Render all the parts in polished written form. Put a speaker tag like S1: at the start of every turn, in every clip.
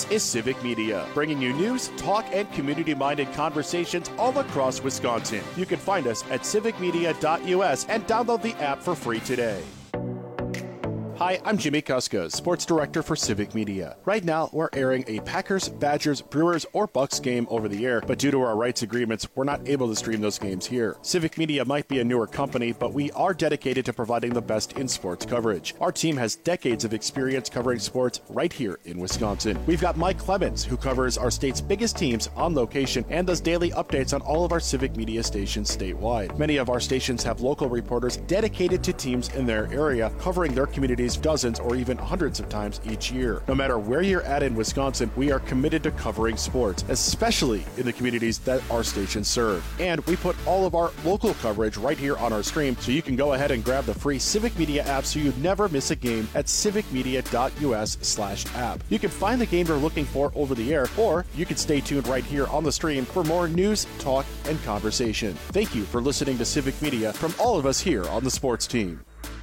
S1: This is Civic Media, bringing you news, talk, and community-minded conversations all across Wisconsin. You can find us at civicmedia.us and download the app for free today. Hi, I'm Jimmy Kuska, Sports Director for Civic Media. Right now, we're airing a Packers, Badgers, Brewers, or Bucks game over the air, but due to our rights agreements, we're not able to stream those games here. Civic Media might be a newer company, but we are dedicated to providing the best in sports coverage. Our team has decades of experience covering sports right here in Wisconsin. We've got Mike Clemens, who covers our state's biggest teams on location and does daily updates on all of our Civic Media stations statewide. Many of our stations have local reporters dedicated to teams in their area, covering their communities dozens or even hundreds of times each year. No matter where you're at in Wisconsin, we are committed to covering sports, especially in the communities that our stations serve. And we put all of our local coverage right here on our stream, so you can go ahead and grab the free Civic Media app so you never miss a game at civicmedia.us/app. You can find the game you're looking for over the air, or you can stay tuned right here on the stream for more news, talk, and conversation. Thank you for listening to Civic Media from all of us here on the sports team.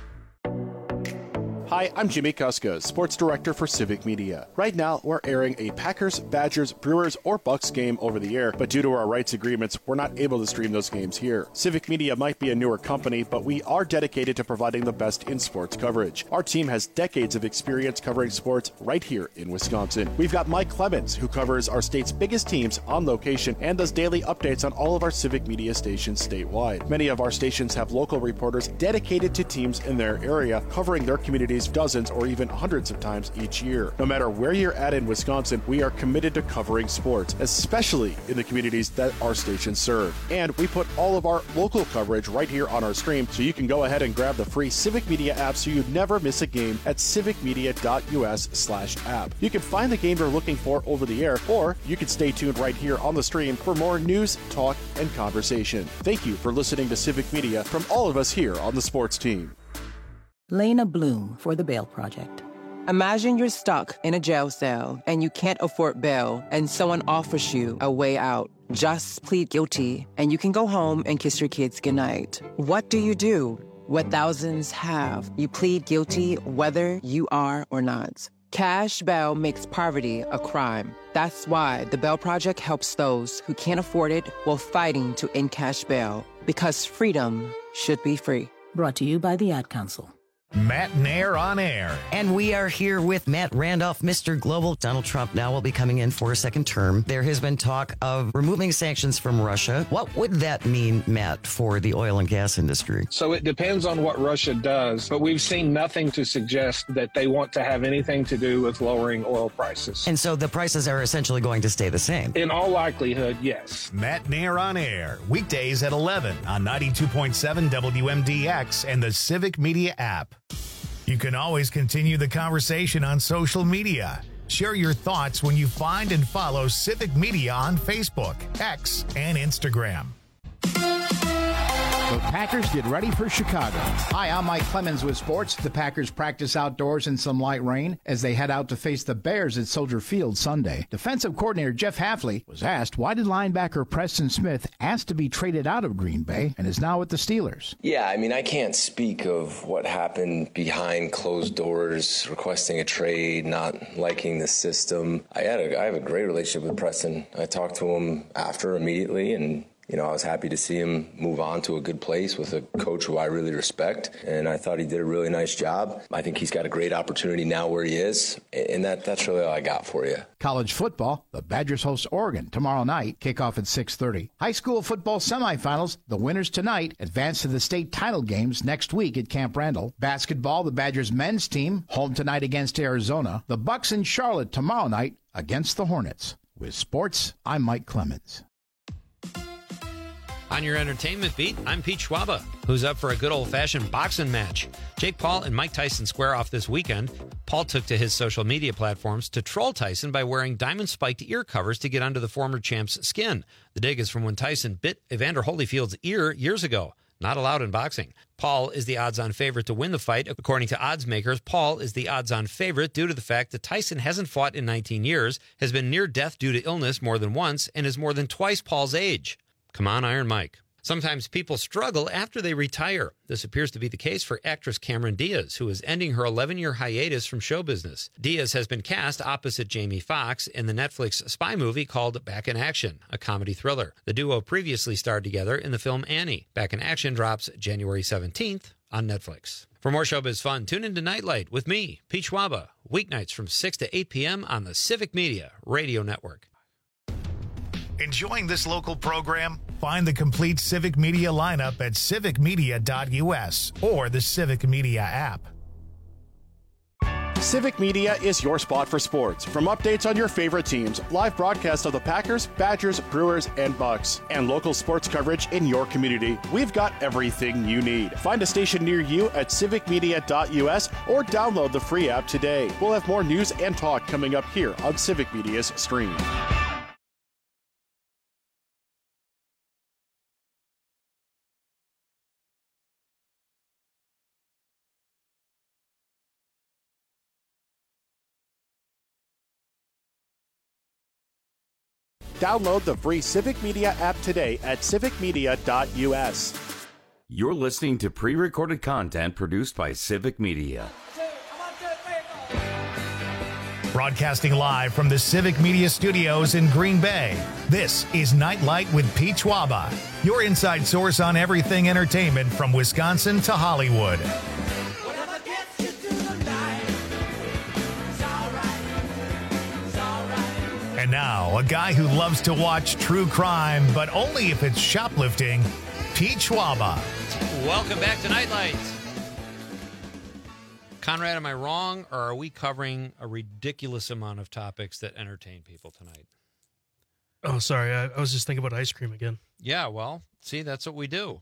S1: Hi, I'm Jimmy Kuska, Sports Director for Civic Media. Right now, we're airing a Packers, Badgers, Brewers, or Bucks game over the air, but due to our rights agreements, we're not able to stream those games here. Civic Media might be a newer company, but we are dedicated to providing the best in sports coverage. Our team has decades of experience covering sports right here in Wisconsin. We've got Mike Clemens, who covers our state's biggest teams on location and does daily updates on all of our Civic Media stations statewide. Many of our stations have local reporters dedicated to teams in their area, covering their communities dozens or even hundreds of times each year. No matter where you're at in Wisconsin, we are committed to covering sports, especially in the communities that our stations serve. And we put all of our local coverage right here on our stream, so you can go ahead and grab the free Civic Media app so you never miss a game at civicmedia.us/app. You can find the game you're looking for over the air, or you can stay tuned right here on the stream for more news, talk, and conversation. Thank you for listening to Civic Media from all of us here on the sports team.
S2: Lena Bloom for the Bail Project.
S3: Imagine you're stuck in a jail cell and you can't afford bail, and someone offers you a way out. Just plead guilty and you can go home and kiss your kids goodnight. What do you do? What thousands have. You plead guilty whether you are or not. Cash bail makes poverty a crime. That's why the Bail Project helps those who can't afford it while fighting to end cash bail. Because freedom should be free.
S2: Brought to you by the Ad Council.
S4: Matt Nair on air.
S5: And we are here with Matt Randolph, Mr. Global. Donald Trump now will be coming in for a second term. There has been talk of removing sanctions from Russia. What would that mean, Matt, for the oil and gas industry?
S6: So it depends on what Russia does, but we've seen nothing to suggest that they want to have anything to do with lowering oil prices.
S5: And so the prices are essentially going to stay the same?
S6: In all likelihood, yes.
S4: Matt Nair on air, weekdays at 11 on 92.7 WMDX and the Civic Media app. You can always continue the conversation on social media. Share your thoughts when you find and follow Civic Media on Facebook, X, and Instagram.
S7: The Packers get ready for Chicago. Hi, I'm Mike Clemens with sports. The Packers practice outdoors in some light rain as they head out to face the Bears at Soldier Field Sunday. Defensive coordinator Jeff Hafley was asked, why did linebacker Preston Smith ask to be traded out of Green Bay and is now with the Steelers?
S8: Yeah, I mean, I can't speak of what happened behind closed doors, requesting a trade, not liking the system. I have a great relationship with Preston. I talked to him after immediately, and I was happy to see him move on to a good place with a coach who I really respect, and I thought he did a really nice job. I think he's got a great opportunity now where he is, and that's really all I got for you.
S7: College football, the Badgers host Oregon tomorrow night, kickoff at 6:30. High school football semifinals, the winners tonight advance to the state title games next week at Camp Randall. Basketball, the Badgers men's team, home tonight against Arizona. The Bucks in Charlotte tomorrow night against the Hornets. With sports, I'm Mike Clemens.
S9: On your entertainment beat, I'm Pete Schwaba, who's up for a good old-fashioned boxing match. Jake Paul and Mike Tyson square off this weekend. Paul took to his social media platforms to troll Tyson by wearing diamond-spiked ear covers to get under the former champ's skin. The dig is from when Tyson bit Evander Holyfield's ear years ago. Not allowed in boxing. Paul is the odds-on favorite to win the fight. According to odds makers, Paul is the odds-on favorite due to the fact that Tyson hasn't fought in 19 years, has been near death due to illness more than once, and is more than twice Paul's age. Come on, Iron Mike. Sometimes people struggle after they retire. This appears to be the case for actress Cameron Diaz, who is ending her 11-year hiatus from show business. Diaz has been cast opposite Jamie Foxx in the Netflix spy movie called Back in Action, a comedy thriller. The duo previously starred together in the film Annie. Back in Action drops January 17th on Netflix. For more showbiz fun, tune into Nightlight with me, Pete Schwaba, weeknights from 6 to 8 p.m. on the Civic Media Radio Network.
S4: Enjoying this local program? Find the complete Civic Media lineup at civicmedia.us or the Civic Media app.
S1: Civic Media is your spot for sports. From updates on your favorite teams, live broadcasts of the Packers, Badgers, Brewers, and Bucks, and local sports coverage in your community, we've got everything you need. Find a station near you at civicmedia.us or download the free app today. We'll have more news and talk coming up here on Civic Media's stream. Download the free Civic Media app today at civicmedia.us.
S10: You're listening to pre-recorded content produced by Civic Media.
S4: Broadcasting live from the Civic Media Studios in Green Bay, this is Nightlight with Pete Schwaba, your inside source on everything entertainment from Wisconsin to Hollywood. And now, a guy who loves to watch true crime, but only if it's shoplifting, Pete Schwaba.
S9: Welcome back to Nightlight. Conrad, am I wrong, or are we covering a ridiculous amount of topics that entertain people tonight?
S11: Oh, sorry. I was just thinking about ice cream again.
S9: Yeah, well, see, that's what we do.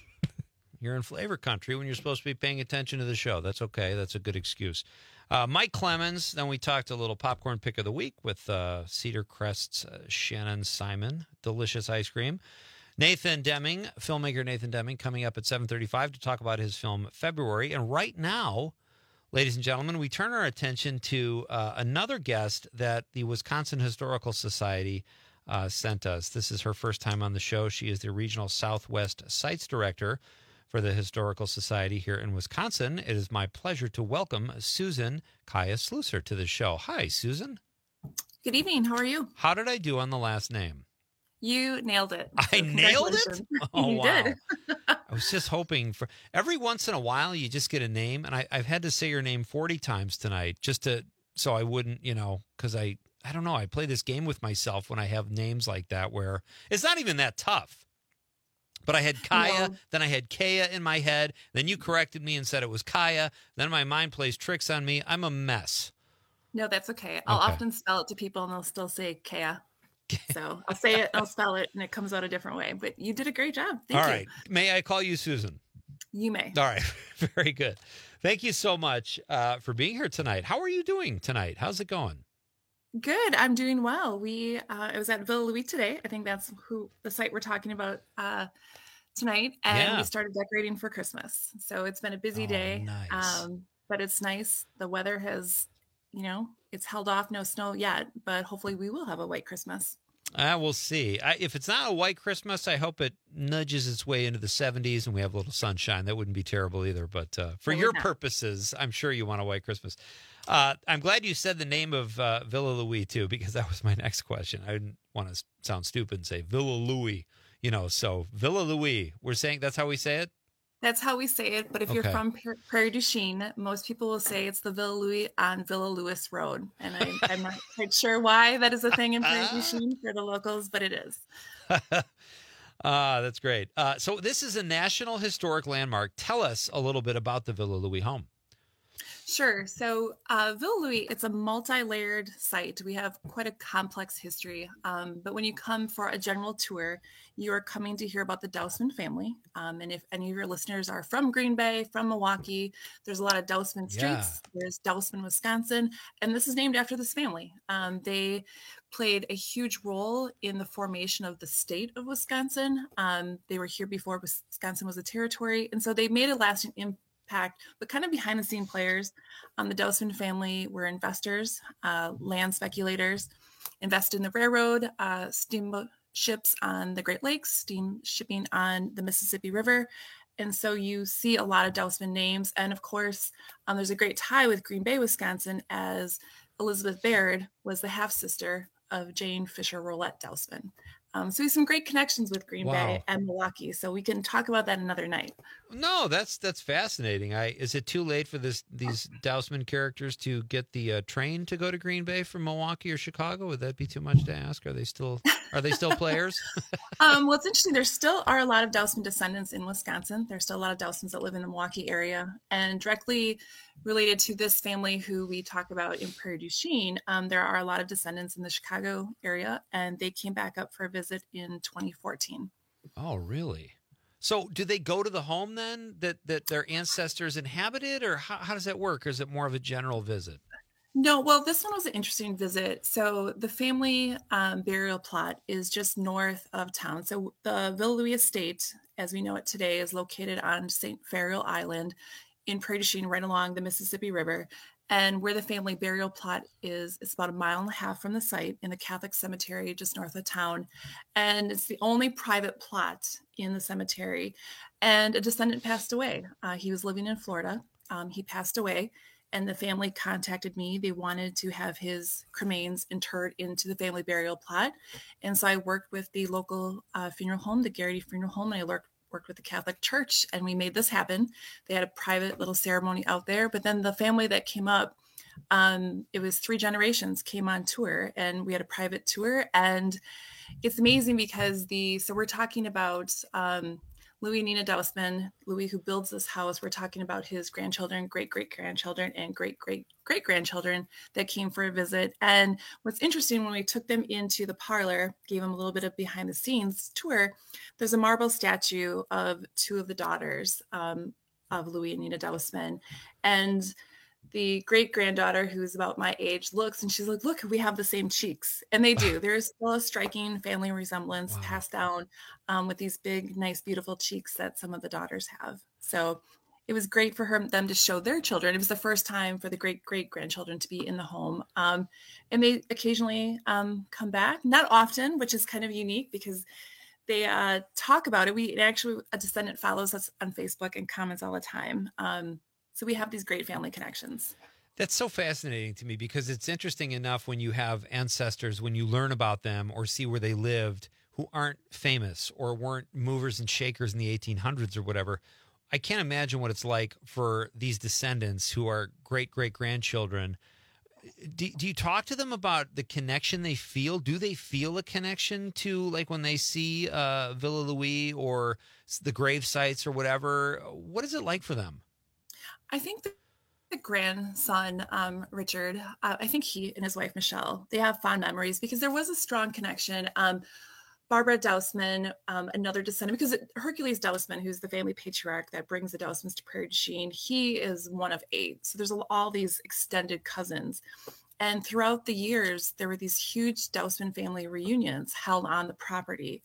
S9: You're in flavor country when you're supposed to be paying attention to the show. That's okay. That's a good excuse. Mike Clemens, then we talked a little popcorn pick of the week with Cedar Crest's Shannon Simon, delicious ice cream. Nathan Deming, filmmaker Nathan Deming, coming up at 7:35 to talk about his film February. And right now, ladies and gentlemen, we turn our attention to another guest that the Wisconsin Historical Society sent us. This is her first time on the show. She is the Regional Southwest Sites Director for the Historical Society here in Wisconsin. It is my pleasure to welcome Susan Kaya-Slusser to the show. Hi, Susan.
S12: Good evening. How are you?
S9: How did I do on the last name?
S12: You nailed it.
S9: I nailed it? Oh,
S12: you
S9: wow.
S12: did.
S9: I was just hoping for every once in a while you just get a name, and I've had to say your name 40 times tonight just so I wouldn't, because I don't know, I play this game with myself when I have names like that where it's not even that tough. But I had Kaya, then I had Kaya in my head. Then you corrected me and said it was Kaya. Then my mind plays tricks on me. I'm a mess.
S12: No, that's okay. I'll often spell it to people and they'll still say Kaya. So I'll say it, I'll spell it, and it comes out a different way. But you did a great job. Thank you.
S9: All right. May I call you Susan?
S12: You may.
S9: All right. Very good. Thank you so much for being here tonight. How are you doing tonight? How's it going?
S12: Good. I'm doing well. I was at Villa Louis today. I think that's the site we're talking about tonight. And we started decorating for Christmas. So it's been a busy day.
S9: Nice.
S12: But it's nice. The weather has, it's held off, no snow yet, but hopefully we will have a white Christmas.
S9: We'll see. If it's not a white Christmas, I hope it nudges its way into the 70s and we have a little sunshine. That wouldn't be terrible either. But for your purposes, I'm sure you want a white Christmas. I'm glad you said the name of Villa Louis, too, because that was my next question. I didn't want to sound stupid and say Villa Louis, so Villa Louis. We're saying that's how we say it?
S12: That's how we say it. But if you're from Prairie du Chien, most people will say it's the Villa Louis on Villa Louis Road. And I'm not quite sure why that is a thing in Prairie du Chien for the locals, but it is.
S9: That's great. So this is a National Historic Landmark. Tell us a little bit about the Villa Louis home.
S12: Sure. So Villa Louis, it's a multi-layered site. We have quite a complex history. But when you come for a general tour, you are coming to hear about the Dousman family. And if any of your listeners are from Green Bay, from Milwaukee, there's a lot of Dousman streets. Yeah. There's Dousman, Wisconsin. And this is named after this family. They played a huge role in the formation of the state of Wisconsin. They were here before Wisconsin was a territory. And so they made a lasting impact. But kind of behind the scene players. The Dousman family were investors, land speculators, invested in the railroad, steamboat ships on the Great Lakes, steam shipping on the Mississippi River. And so you see a lot of Dousman names. And of course, there's a great tie with Green Bay, Wisconsin, as Elizabeth Baird was the half-sister of Jane Fisher Rolette Dousman. So we have some great connections with Green Bay and Milwaukee. So we can talk about that another night.
S9: No, that's fascinating. Is it too late for these Dousman characters to get the train to go to Green Bay from Milwaukee or Chicago? Would that be too much to ask? Are they still players?
S12: Well, it's interesting. There still are a lot of Dousman descendants in Wisconsin. There's still a lot of Dousmans that live in the Milwaukee area, and directly related to this family who we talk about in Prairie du Chien, there are a lot of descendants in the Chicago area, and they came back up for a visit in 2014.
S9: Oh, really? So do they go to the home then that their ancestors inhabited, or how does that work? Or is it more of a general visit?
S12: No, well, this one was an interesting visit. So the family burial plot is just north of town. So the Villa Louis estate, as we know it today, is located on St. Farial Island in Prairie du Chien, right along the Mississippi River. And where the family burial plot is, it's about 1.5 miles from the site in the Catholic cemetery just north of town. And it's the only private plot in the cemetery. And a descendant passed away. He was living in Florida. He passed away, and the family contacted me. They wanted to have his cremains interred into the family burial plot. And so I worked with the local funeral home, the Garrity Funeral Home, and I worked with the Catholic Church, and we made this happen. They had a private little ceremony out there, but then the family that came up, it was 3 generations came on tour, and we had a private tour. And it's amazing because so we're talking about Louis and Nina Dousman, Louis who builds this house. We're talking about his grandchildren, great-great-grandchildren, and great-great-great-grandchildren that came for a visit. And what's interesting, when we took them into the parlor, gave them a little bit of behind-the-scenes tour, there's a marble statue of 2 of the daughters of Louis and Nina Dousman. And the great-granddaughter, who's about my age, looks and she's like, look, we have the same cheeks. And they do. There's still a striking family resemblance passed down with these big, nice, beautiful cheeks that some of the daughters have. So it was great for them to show their children. It was the first time for the great-great-grandchildren to be in the home. And they occasionally come back, not often, which is kind of unique because they talk about it. A descendant follows us on Facebook and comments all the time. So we have these great family connections.
S9: That's so fascinating to me because it's interesting enough when you have ancestors, when you learn about them or see where they lived, who aren't famous or weren't movers and shakers in the 1800s or whatever. I can't imagine what it's like for these descendants who are great-great-grandchildren. Do you talk to them about the connection they feel? Do they feel a connection to, like, when they see Villa Louis or the grave sites or whatever? What is it like for them?
S12: I think the grandson, Richard, I think he and his wife, Michelle, they have fond memories because there was a strong connection. Barbara Dousman, another descendant, because Hercules Dousman, who's the family patriarch that brings the Dousmans to Prairie du Chien, he is one of 8. So there's all these extended cousins. And throughout the years, there were these huge Dousman family reunions held on the property.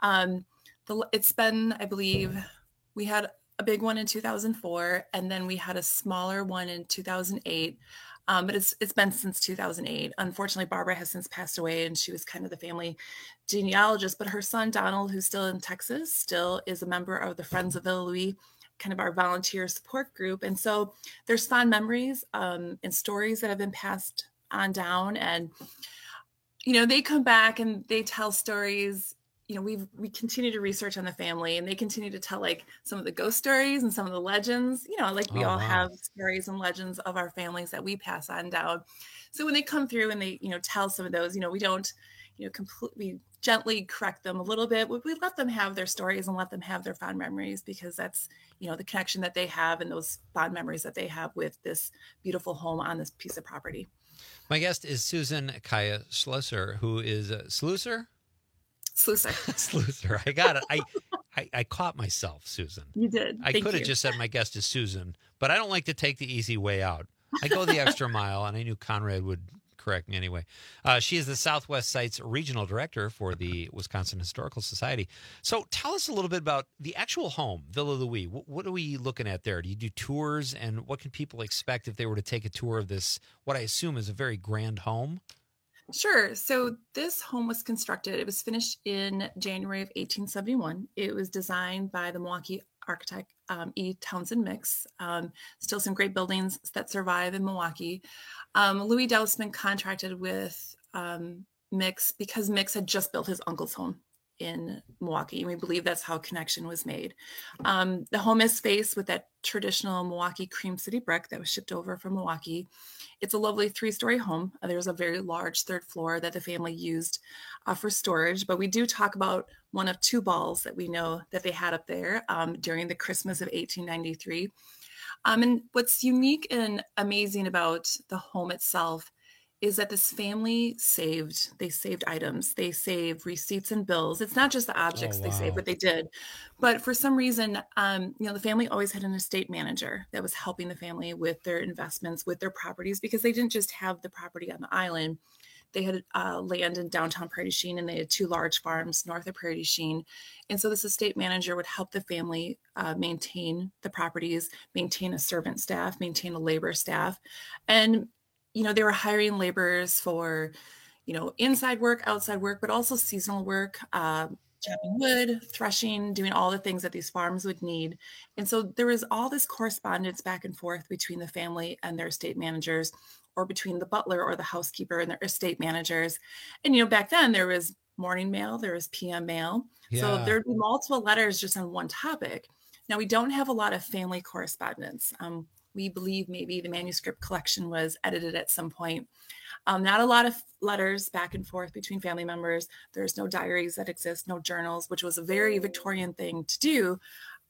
S12: It's been, I believe, we had a big one in 2004, and then we had a smaller one in 2008. But it's been since 2008. Unfortunately, Barbara has since passed away, and she was kind of the family genealogist. But her son, Donald, who's still in Texas, still is a member of the Friends of Villa Louis, kind of our volunteer support group. And so there's fond memories and stories that have been passed on down. And, they come back and they tell stories. We continue to research on the family, and they continue to tell like some of the ghost stories and some of the legends, we all have stories and legends of our families that we pass on down. So when they come through and they, tell some of those, we don't, completely gently correct them a little bit. We let them have their stories and let them have their fond memories because that's, the connection that they have and those fond memories that they have with this beautiful home on this piece of property.
S9: My guest is Susan Kaya Schlusser, who is Schlusser?
S12: Schlusser.
S9: I got it. I caught myself, Susan.
S12: You did.
S9: I could have just said my guest is Susan, but I don't like to take the easy way out. I go the extra mile, and I knew Conrad would correct me anyway. She is the Southwest Sites Regional Director for the Wisconsin Historical Society. So tell us a little bit about the actual home, Villa Louis. What are we looking at there? Do you do tours, and what can people expect if they were to take a tour of this, what I assume is a very grand home?
S12: Sure. So this home was constructed, it was finished in January of 1871. It was designed by the Milwaukee architect E. Townsend Mix. Still some great buildings that survive in Milwaukee. Louis Dousman contracted with Mix because Mix had just built his uncle's home in Milwaukee, and we believe that's how connection was made. The home is faced with that traditional Milwaukee Cream City brick that was shipped over from Milwaukee. It's a lovely 3-story home. There's a very large 3rd floor that the family used for storage, but we do talk about one of 2 balls that we know that they had up there during the Christmas of 1893. And what's unique and amazing about the home itself is that this family saved items. They saved receipts and bills. It's not just the objects they saved, but they did. But for some reason, the family always had an estate manager that was helping the family with their investments, with their properties, because they didn't just have the property on the island. They had land in downtown Prairie du Chien, and they had 2 large farms north of Prairie du Chien. And so this estate manager would help the family maintain the properties, maintain a servant staff, maintain a labor staff. And they were hiring laborers for, inside work, outside work, but also seasonal work, chopping wood, threshing, doing all the things that these farms would need. And so there was all this correspondence back and forth between the family and their estate managers, or between the butler or the housekeeper and their estate managers. And, back then there was morning mail, there was PM mail. Yeah. So there'd be multiple letters just on one topic. Now, we don't have a lot of family correspondence. We believe maybe the manuscript collection was edited at some point. Not a lot of letters back and forth between family members. There's no diaries that exist, no journals, which was a very Victorian thing to do.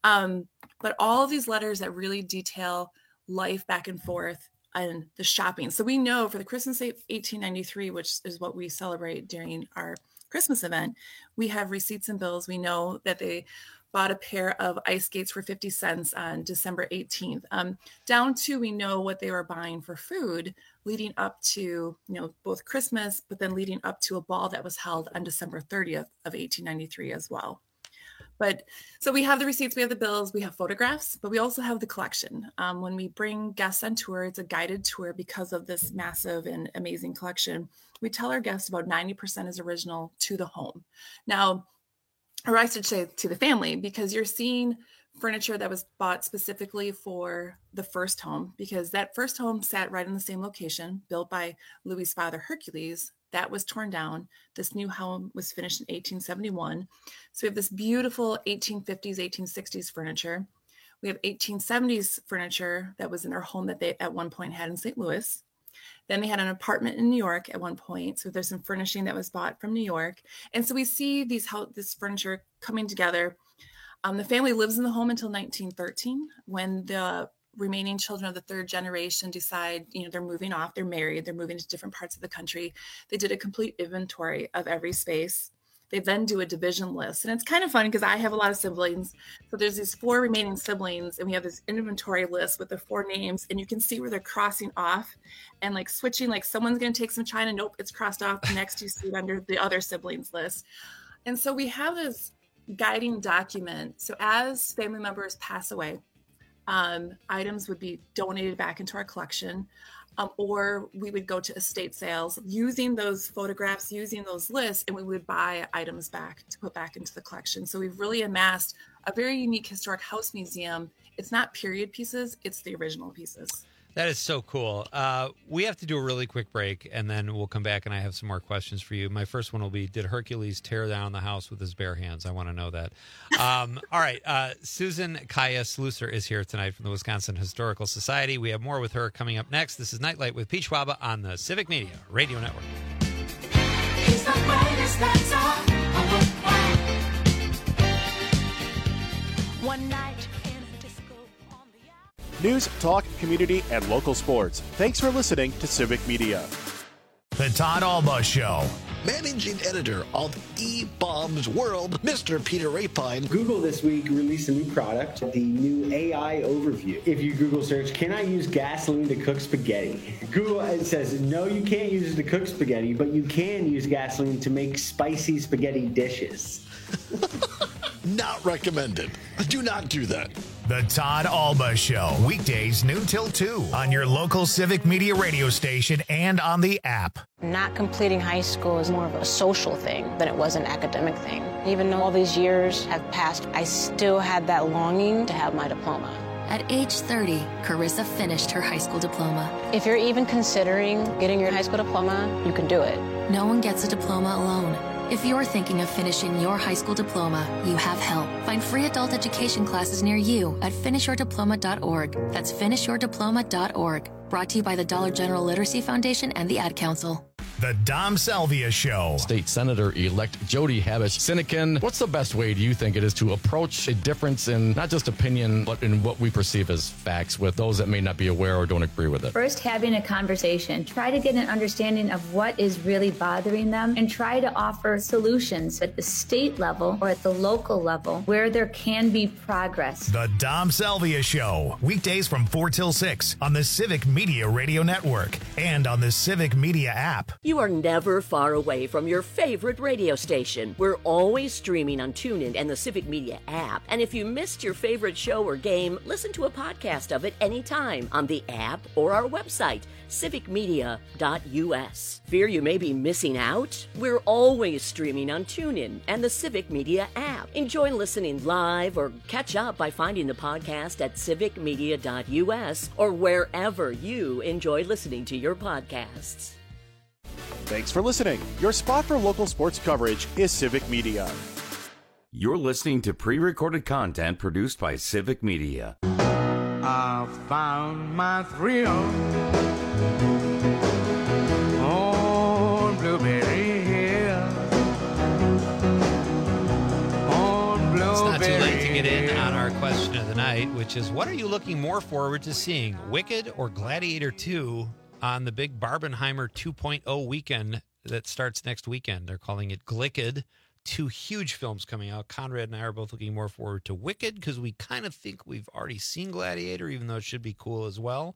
S12: But all of these letters that really detail life back and forth and the shopping. So we know for the Christmas of 1893, which is what we celebrate during our Christmas event, we have receipts and bills. We know that they bought a pair of ice skates for 50 cents on December 18th. Down to, we know what they were buying for food leading up to, both Christmas, but then leading up to a ball that was held on December 30th of 1893 as well. But so we have the receipts, we have the bills, we have photographs, but we also have the collection. When we bring guests on tour, it's a guided tour because of this massive and amazing collection. We tell our guests about 90% is original to the home. Now, or I should say to the family, because you're seeing furniture that was bought specifically for the first home, because that first home sat right in the same location, built by Louis's father, Hercules. That was torn down. This new home was finished in 1871. So we have this beautiful 1850s, 1860s furniture. We have 1870s furniture that was in their home that they at one point had in St. Louis. Then they had an apartment in New York at one point. So there's some furnishing that was bought from New York. And so we see this furniture coming together. The family lives in the home until 1913, when the remaining children of the 3rd generation decide, they're moving off, they're married, they're moving to different parts of the country. They did a complete inventory of every space. They then do a division list. And it's kind of fun because I have a lot of siblings. So there's these 4 remaining siblings, and we have this inventory list with the 4 names, and you can see where they're crossing off and like switching, like someone's going to take some china. Nope, it's crossed off. Next you see it under the other siblings list. And so we have this guiding document. So as family members pass away, items would be donated back into our collection. Or we would go to estate sales using those photographs, using those lists, and we would buy items back to put back into the collection. So we've really amassed a very unique historic house museum. It's not period pieces, it's the original pieces.
S9: That is so cool. We have to do a really quick break, and then we'll come back, and I have some more questions for you. My first one will be, did Hercules tear down the house with his bare hands? I want to know that. All right. Susan Kaya Slusser is here tonight from the Wisconsin Historical Society. We have more with her coming up next. This is Nightlight with Pete Schwaba on the Civic Media Radio Network.
S13: He's the greatest, that's all. One night.
S1: News, talk, community, and local sports. Thanks for listening to Civic Media.
S4: The Todd Alba Show.
S14: Managing editor of eBaum's World, Mr. Peter Rapine.
S15: Google this week released a new product, the new AI Overview. If you Google search, can I use gasoline to cook spaghetti? Google says, no, you can't use it to cook spaghetti, but you can use gasoline to make spicy spaghetti dishes.
S14: Not recommended. Do not do that.
S4: The Todd Alba Show, weekdays noon till 2 on your local Civic Media radio station and on the app.
S16: Not completing high school is more of a social thing than it was an academic thing. Even though all these years have passed, I still had that longing to have my diploma.
S17: At age 30, Carissa finished her high school diploma.
S16: If you're even considering getting your high school diploma, you can do it.
S17: No one gets a diploma alone. If you're thinking of finishing your high school diploma, you have help. Find free adult education classes near you at finishyourdiploma.org. That's finishyourdiploma.org. Brought to you by the Dollar General Literacy Foundation and the Ad Council.
S4: The Dom Salvia Show.
S18: State Senator-elect Jody Habush. Sinekin, what's the best way, do you think, it is to approach a difference in not just opinion, but in what we perceive as facts with those that may not be aware or don't agree with it?
S19: First, having a conversation. Try to get an understanding of what is really bothering them and try to offer solutions at the state level or at the local level where there can be progress.
S4: The Dom Salvia Show. Weekdays from 4 till 6 on the Civic Media Radio Network and on the Civic Media app.
S20: You are never far away from your favorite radio station. We're always streaming on TuneIn and the Civic Media app. And if you missed your favorite show or game, listen to a podcast of it anytime on the app or our website, civicmedia.us. Fear you may be missing out? We're always streaming on TuneIn and the Civic Media app. Enjoy listening live or catch up by finding the podcast at civicmedia.us or wherever you enjoy listening to your podcasts.
S1: Thanks for listening. Your spot for local sports coverage is Civic Media.
S10: You're listening to pre-recorded content produced by Civic Media.
S21: I found my thrill on Blueberry Hill. On Blueberry
S9: It's not too late to get in
S21: Hill.
S9: on our question of the night, which is, what are you looking more forward to seeing, Wicked or Gladiator 2 on the big Barbenheimer 2.0 weekend that starts next weekend? They're calling it Glicked. 2 huge films coming out. Conrad and I are both looking more forward to Wicked because we kind of think we've already seen Gladiator, even though it should be cool as well.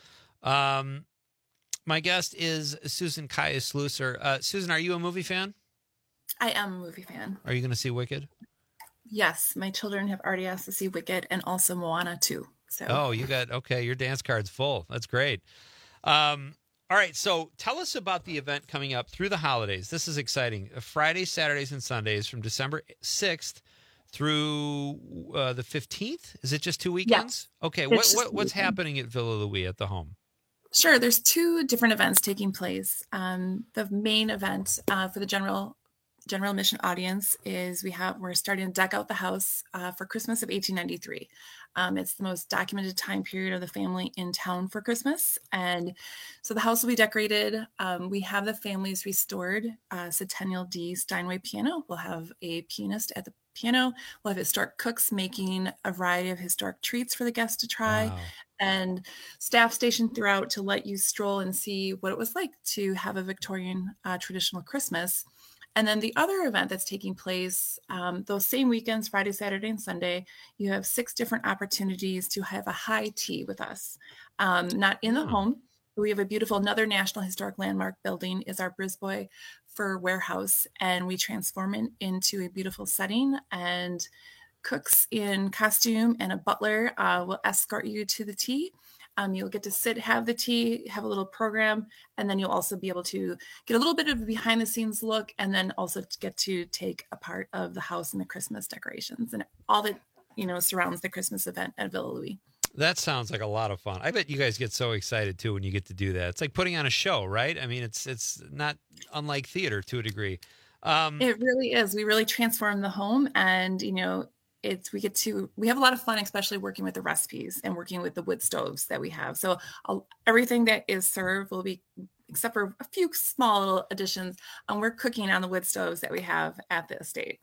S9: My guest is Susan Kaya-Slusser. Susan, are you a movie fan?
S12: I am a movie fan.
S9: Are you going to see Wicked?
S12: Yes, my children have already asked to see Wicked and also Moana 2. So.
S9: Oh, okay, your dance card's full. That's great. All right, so tell us about the event coming up through the holidays. This is exciting. Fridays, Saturdays, and Sundays from December 6th through the 15th. Is it just 2 weekends? Yeah. Okay, what's happening at Villa Louis at the home?
S12: Sure, there's 2 different events taking place. The main event for the general admission audience is we're starting to deck out the house for Christmas of 1893. It's the most documented time period of the family in town for Christmas. And so the house will be decorated. We have the family's restored Centennial D Steinway piano. We'll have a pianist at the piano. We'll have historic cooks making a variety of historic treats for the guests to try. Wow. And staff stationed throughout to let you stroll and see what it was like to have a Victorian traditional Christmas. And then the other event that's taking place those same weekends, Friday, Saturday, and Sunday, you have 6 different opportunities to have a high tea with us. Not in the home. We have a beautiful, another National Historic Landmark building is our Brisbois Fur Warehouse, and we transform it into a beautiful setting, and cooks in costume and a butler will escort you to the tea. You'll get to sit, have the tea, have a little program, and then you'll also be able to get a little bit of a behind the scenes look, and then also get to take a part of the house and the Christmas decorations and all that, surrounds the Christmas event at Villa Louis.
S9: That sounds like a lot of fun. I bet you guys get so excited too when you get to do that. It's like putting on a show, right? I mean, it's not unlike theater to a degree.
S12: It really is. We really transform the home, and we have a lot of fun, especially working with the recipes and working with the wood stoves that we have. So everything that is served will be, except for a few small little additions, we're cooking on the wood stoves that we have at the estate.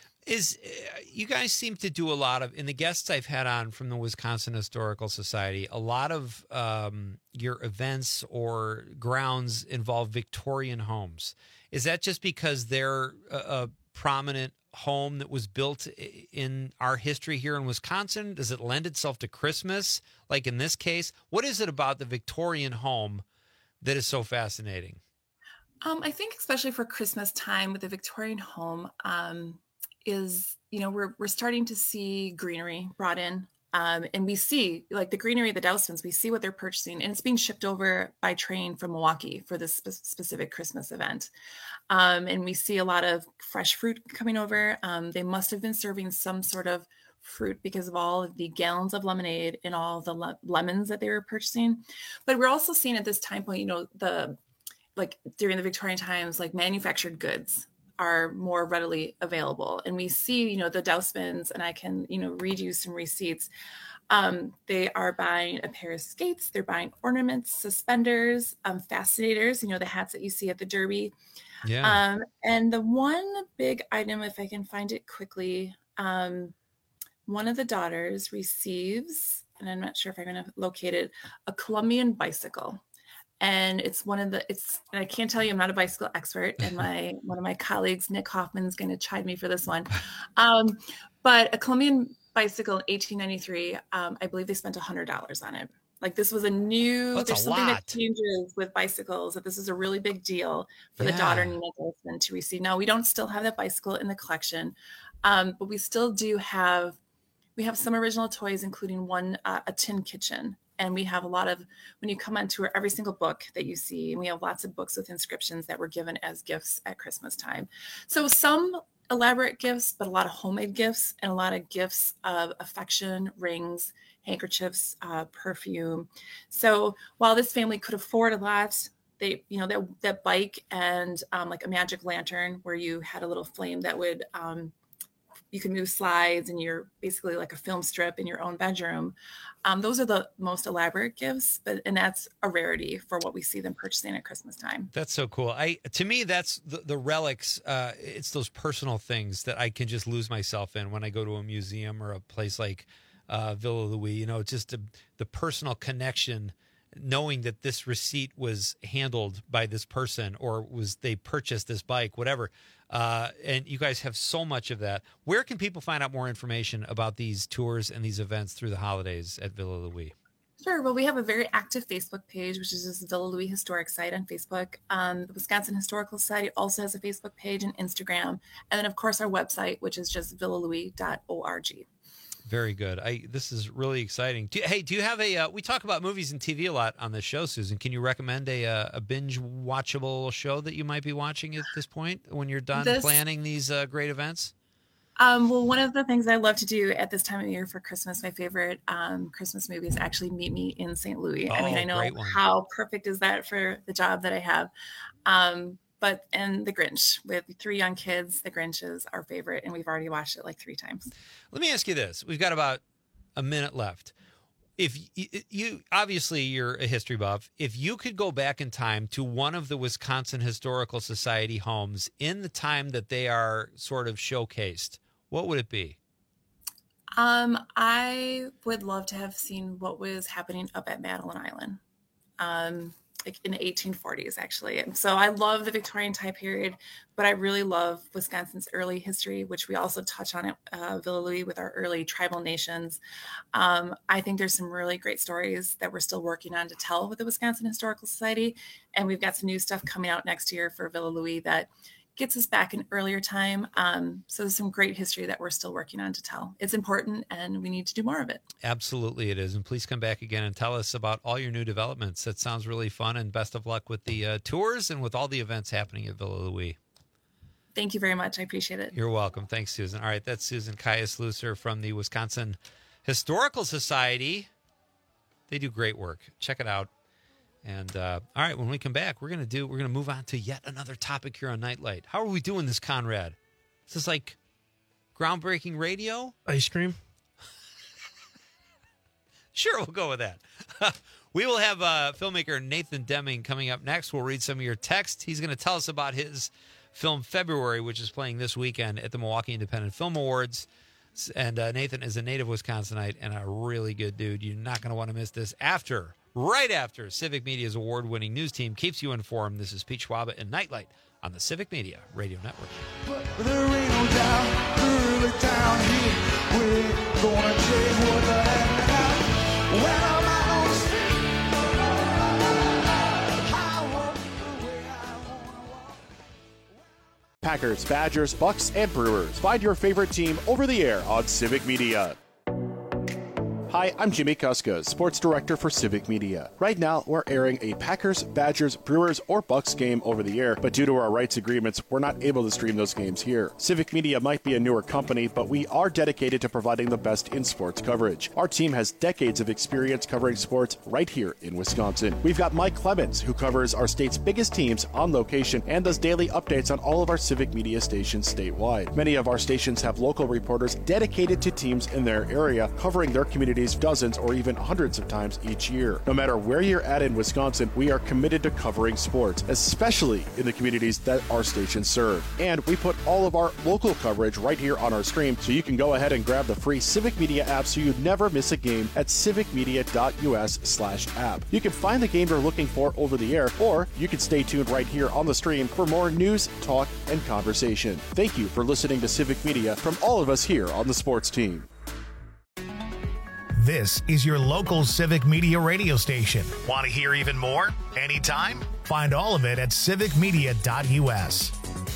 S9: You guys seem to do a lot of, in the guests I've had on from the Wisconsin Historical Society, a lot of your events or grounds involve Victorian homes. Is that just because they're a prominent home that was built in our history here in Wisconsin? Does it lend itself to Christmas, like in this case? What is it about the Victorian home that is so fascinating?
S12: I think especially for Christmas time with the Victorian home, we're starting to see greenery brought in. And we see, like the greenery, the Dousmans, we see what they're purchasing, and it's being shipped over by train from Milwaukee for this specific Christmas event. And we see a lot of fresh fruit coming over. They must have been serving some sort of fruit because of all of the gallons of lemonade and all the lemons that they were purchasing. But we're also seeing at this time point, like during the Victorian times, like manufactured goods are more readily available. And we see, the Dousmans, and I can, read you some receipts. They are buying a pair of skates. They're buying ornaments, suspenders, fascinators, the hats that you see at the Derby.
S9: Yeah.
S12: And the one big item, if I can find it quickly, one of the daughters receives, and I'm not sure if I'm going to locate it, a Colombian bicycle. And it's and I can't tell you, I'm not a bicycle expert, and one of my colleagues, Nick Hoffman's going to chide me for this one. But a Colombian bicycle in 1893, I believe they spent $100 on it. Like this was there's something that changes with bicycles, that this is a really big deal for the daughter, Nina Dousman, to receive. Now, we don't still have that bicycle in the collection, but we still do have some original toys, including one, a tin kitchen. And we have a lot of, when you come on tour, every single book that you see, and we have lots of books with inscriptions that were given as gifts at Christmas time. So some elaborate gifts, but a lot of homemade gifts, and a lot of gifts of affection, rings, handkerchiefs, perfume. So while this family could afford a lot, they, that bike and like a magic lantern where you had a little flame that would, you can move slides, and you're basically like a film strip in your own bedroom. Those are the most elaborate gifts, and that's a rarity for what we see them purchasing at Christmas time.
S9: That's so cool. To me, that's the relics. It's those personal things that I can just lose myself in when I go to a museum or a place like Villa Louis. Just the personal connection, knowing that this receipt was handled by this person, or they purchased this bike, whatever. And you guys have so much of that. Where can people find out more information about these tours and these events through the holidays at Villa Louis?
S12: Sure. Well, we have a very active Facebook page, which is just Villa Louis Historic Site on Facebook. The Wisconsin Historical Society also has a Facebook page and Instagram. And then, of course, our website, which is just villalouis.org.
S9: Very good. This is really exciting. Do you have we talk about movies and TV a lot on this show, Susan. Can you recommend a binge watchable show that you might be watching at this point when you're done planning these great events?
S12: Well, one of the things I love to do at this time of year for Christmas, my favorite Christmas movie is actually Meet Me in St. Louis. I mean, I know how perfect is that for the job that I have. And The Grinch, with 3 young kids, The Grinch is our favorite, and we've already watched it like 3 times.
S9: Let me ask you this. We've got about a minute left. If you obviously you're a history buff, if you could go back in time to one of the Wisconsin Historical Society homes in the time that they are sort of showcased, what would it be?
S12: I would love to have seen what was happening up at Madeline Island. Like in the 1840s, actually. So I love the Victorian time period, but I really love Wisconsin's early history, which we also touch on at Villa Louis with our early tribal nations. I think there's some really great stories that we're still working on to tell with the Wisconsin Historical Society. And we've got some new stuff coming out next year for Villa Louis that gets us back in earlier time. So there's some great history that we're still working on to tell. It's important, and we need to do more of it.
S9: Absolutely it is. And please come back again and tell us about all your new developments. That sounds really fun, and best of luck with the tours and with all the events happening at Villa Louis.
S12: Thank you very much. I appreciate it.
S9: You're welcome. Thanks, Susan. All right, that's Susan Caius-Lucer from the Wisconsin Historical Society. They do great work. Check it out. And all right, when we come back, we're gonna move on to yet another topic here on Nightlight. How are we doing this, Conrad? Is this like groundbreaking radio?
S11: Ice cream?
S9: Sure, we'll go with that. We will have filmmaker Nathan Deming coming up next. We'll read some of your text. He's going to tell us about his film February, which is playing this weekend at the Milwaukee Independent Film Awards. And Nathan is a native Wisconsinite and a really good dude. You're not going to want to miss this right after Civic Media's award-winning news team keeps you informed. This is Pete Schwaba and Nightlight on the Civic Media Radio Network.
S21: But there ain't no doubt, early down here, we're gonna change what the heck happened. When I'm out on the street, I walk the way I wanna walk.
S1: Packers, Badgers, Bucks, and Brewers. Find your favorite team over the air on Civic Media. Hi, I'm Jimmy Kuska, Sports Director for Civic Media. Right now, we're airing a Packers, Badgers, Brewers, or Bucks game over the air, but due to our rights agreements, we're not able to stream those games here. Civic Media might be a newer company, but we are dedicated to providing the best in sports coverage. Our team has decades of experience covering sports right here in Wisconsin. We've got Mike Clemens, who covers our state's biggest teams on location and does daily updates on all of our Civic Media stations statewide. Many of our stations have local reporters dedicated to teams in their area, covering their communities dozens or even hundreds of times each year. No matter where you're at in Wisconsin, we are committed to covering sports, especially in the communities that our stations serve. And we put all of our local coverage right here on our stream, so you can go ahead and grab the free Civic Media app so you never miss a game at civicmedia.us/app. You can find the game you're looking for over the air, or you can stay tuned right here on the stream for more news, talk, and conversation. Thank you for listening to Civic Media from all of us here on the sports team.
S4: This is your local Civic Media radio station. Want to hear even more? Anytime? Find all of it at civicmedia.us.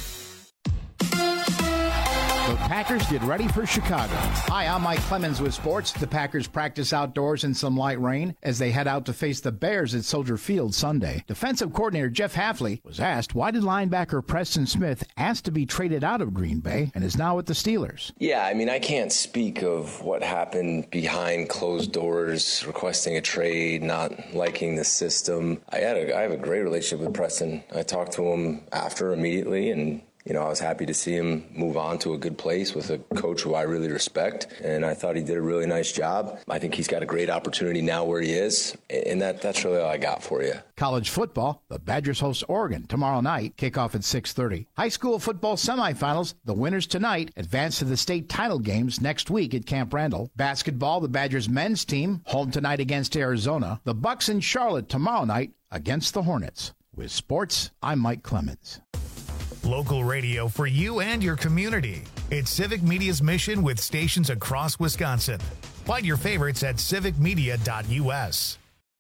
S7: The Packers get ready for Chicago. Hi, I'm Mike Clemens with sports. The Packers practice outdoors in some light rain as they head out to face the Bears at Soldier Field Sunday. Defensive coordinator Jeff Hafley was asked, why did linebacker Preston Smith ask to be traded out of Green Bay and is now with the Steelers?
S8: Yeah, I mean, I can't speak of what happened behind closed doors, requesting a trade, not liking the system. I have a great relationship with Preston. I talked to him after immediately, and I was happy to see him move on to a good place with a coach who I really respect, and I thought he did a really nice job. I think he's got a great opportunity now where he is, and that's really all I got for you.
S7: College football, the Badgers host Oregon tomorrow night, kickoff at 6:30. High school football semifinals, the winners tonight advance to the state title games next week at Camp Randall. Basketball, the Badgers men's team, home tonight against Arizona. The Bucks in Charlotte tomorrow night against the Hornets. With sports, I'm Mike Clemens.
S4: Local radio for you and your community. It's Civic Media's mission with stations across Wisconsin. Find your favorites at civicmedia.us.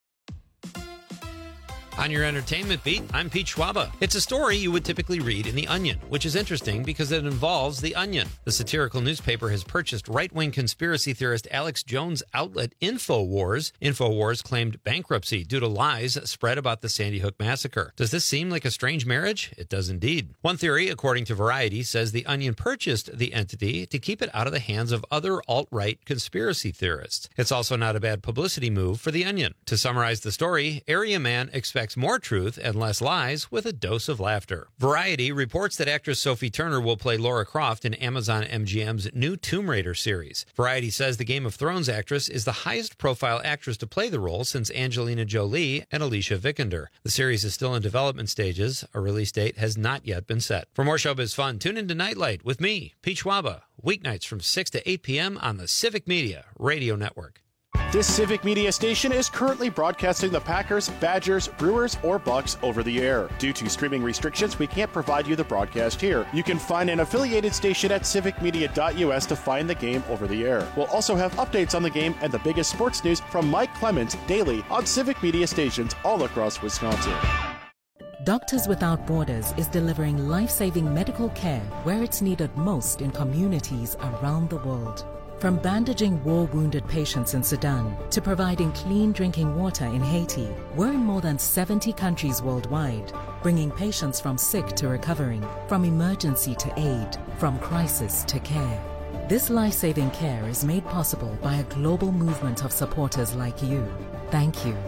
S9: On your entertainment beat, I'm Pete Schwaba. It's a story you would typically read in The Onion, which is interesting because it involves The Onion. The satirical newspaper has purchased right-wing conspiracy theorist Alex Jones' outlet InfoWars. InfoWars claimed bankruptcy due to lies spread about the Sandy Hook massacre. Does this seem like a strange marriage? It does indeed. One theory, according to Variety, says The Onion purchased the entity to keep it out of the hands of other alt-right conspiracy theorists. It's also not a bad publicity move for The Onion. To summarize the story, Area Man expects more truth and less lies with a dose of laughter. Variety reports that actress Sophie Turner will play Lara Croft in Amazon MGM's new Tomb Raider series. Variety says the Game of Thrones actress is the highest profile actress to play the role since Angelina Jolie and Alicia Vikander. The series is still in development stages. A release date has not yet been set. For more showbiz fun, tune into Nightlight with me, Pete Schwaba, weeknights from 6 to 8 p.m. on the Civic Media Radio Network.
S1: This Civic Media station is currently broadcasting the Packers, Badgers, Brewers, or Bucks over the air. Due to streaming restrictions, we can't provide you the broadcast here. You can find an affiliated station at civicmedia.us to find the game over the air. We'll also have updates on the game and the biggest sports news from Mike Clemens daily on Civic Media stations all across Wisconsin.
S2: Doctors Without Borders is delivering life-saving medical care where it's needed most in communities around the world. From bandaging war-wounded patients in Sudan to providing clean drinking water in Haiti, we're in more than 70 countries worldwide, bringing patients from sick to recovering, from emergency to aid, from crisis to care. This life-saving care is made possible by a global movement of supporters like you. Thank you.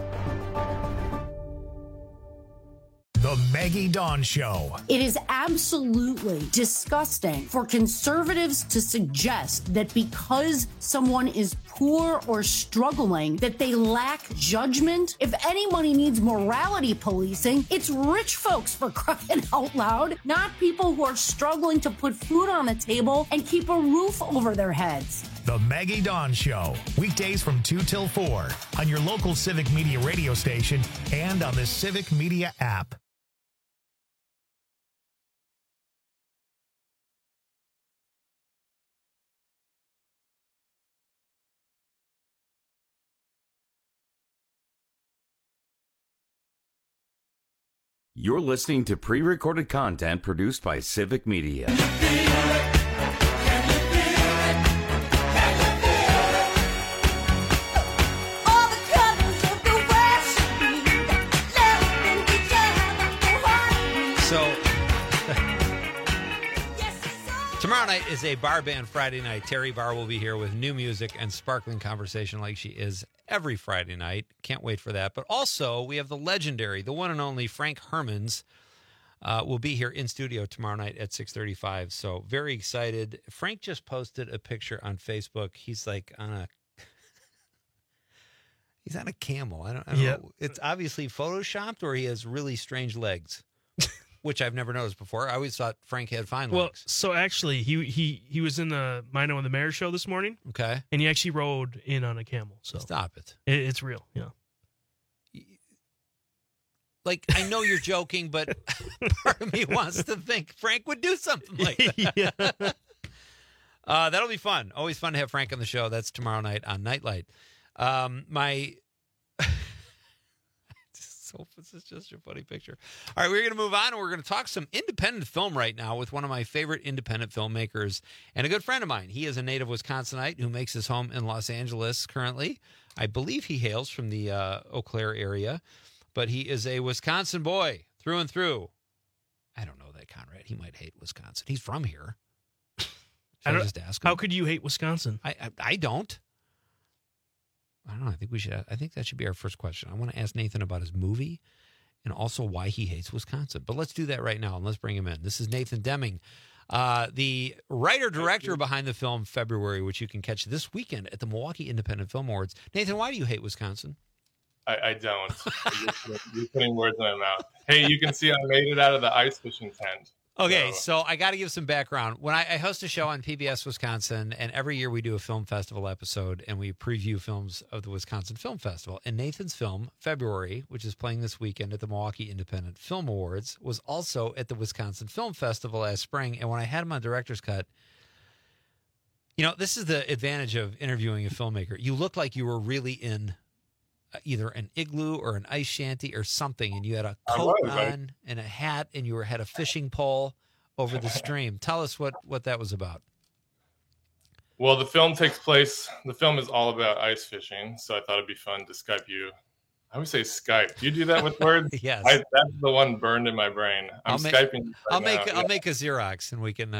S4: The Maggie Dawn Show.
S3: It is absolutely disgusting for conservatives to suggest that because someone is poor or struggling, that they lack judgment. If anybody needs morality policing, it's rich folks, for crying out loud, not people who are struggling to put food on the table and keep a roof over their heads.
S4: The Maggie Dawn Show, weekdays from 2 till 4 on your local Civic Media radio station and on the Civic Media app.
S10: You're listening to pre-recorded content produced by Civic Media.
S9: Tomorrow night is a bar band Friday night. Terry Barr will be here with new music and sparkling conversation like she is every Friday night. Can't wait for that. But also, we have the legendary, the one and only Frank Hermans will be here in studio tomorrow night at 6:35. So very excited. Frank just posted a picture on Facebook. He's like on a camel. I don't know. It's obviously photoshopped, or he has really strange legs. Which I've never noticed before. I always thought Frank had fine legs.
S11: So actually, he was in the Mino and the Mayor show this morning.
S9: Okay.
S11: And he actually rode in on a camel. So
S9: stop it.
S11: It's real. Yeah.
S9: Like, I know you're joking, but part of me wants to think Frank would do something like that. That'll be fun. Always fun to have Frank on the show. That's tomorrow night on Nightlight. This is just a funny picture. All right, we're going to move on, and we're going to talk some independent film right now with one of my favorite independent filmmakers and a good friend of mine. He is a native Wisconsinite who makes his home in Los Angeles currently. I believe he hails from the Eau Claire area, but he is a Wisconsin boy through and through. I don't know that, Conrad. He might hate Wisconsin. He's from here. I just ask him.
S11: How could you hate Wisconsin?
S9: I don't. I don't know. I think that should be our first question. I want to ask Nathan about his movie and also why he hates Wisconsin. But let's do that right now, and let's bring him in. This is Nathan Deming, the writer-director behind the film February, which you can catch this weekend at the Milwaukee Independent Film Awards. Nathan, why do you hate Wisconsin?
S5: I don't. You're putting words in my mouth. Hey, you can see I made it out of the ice fishing tent.
S9: Okay, so I got to give some background. When I host a show on PBS Wisconsin, and every year we do a film festival episode, and we preview films of the Wisconsin Film Festival. And Nathan's film, February, which is playing this weekend at the Milwaukee Independent Film Awards, was also at the Wisconsin Film Festival last spring. And when I had him on Director's Cut, this is the advantage of interviewing a filmmaker. You look like you were really in either an igloo or an ice shanty or something, and you had a coat on and a hat, and you had a fishing pole over the stream. Tell us what that was about.
S5: Well, the film is all about ice fishing, so I thought it'd be fun to Skype you. I always say Skype. Do you do that with words?
S9: Yes.
S5: That's the one burned in my brain. Skyping you right now.
S9: I'll make a Xerox, and we can...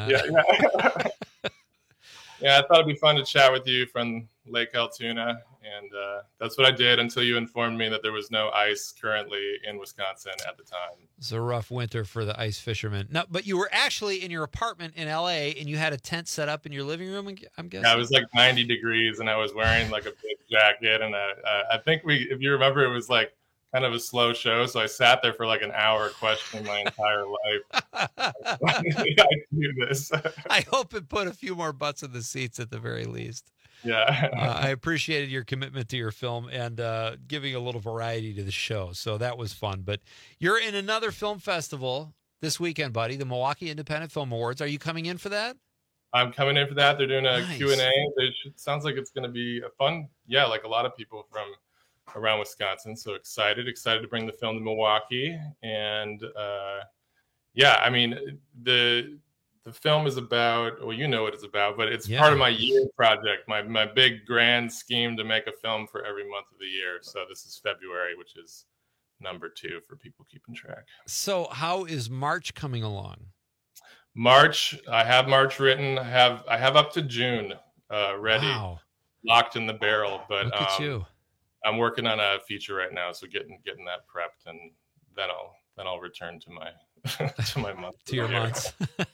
S5: Yeah, I thought it'd be fun to chat with you from Lake Altoona, and that's what I did until you informed me that there was no ice currently in Wisconsin at the time.
S9: It's a rough winter for the ice fishermen. No, but you were actually in your apartment in L.A., and you had a tent set up in your living room, I'm guessing?
S5: Yeah, it was like 90 degrees, and I was wearing like a big jacket, and I think if you remember, it was like kind of a slow show, so I sat there for like an hour questioning my entire life. Why did I do this?
S9: I hope it put a few more butts in the seats at the very least.
S5: Yeah.
S9: I appreciated your commitment to your film and giving a little variety to the show, so that was fun. But you're in another film festival this weekend, buddy, the Milwaukee Independent Film Awards. Are you coming in for that?
S5: I'm coming in for that. They're doing a Q&A. It sounds like it's going to be a fun, like a lot of people from around Wisconsin, so excited to bring the film to Milwaukee. And I mean, the film is about, well, you know what it's about, but it's part of my year project, my big grand scheme to make a film for every month of the year. So this is February, which is number 2 for people keeping track.
S9: So how is March coming along?
S5: March, I have March written. I have up to June ready, locked in the barrel. But
S9: look at you.
S5: I'm working on a feature right now, so getting that prepped, and then I'll return to my to my month.
S9: To your months.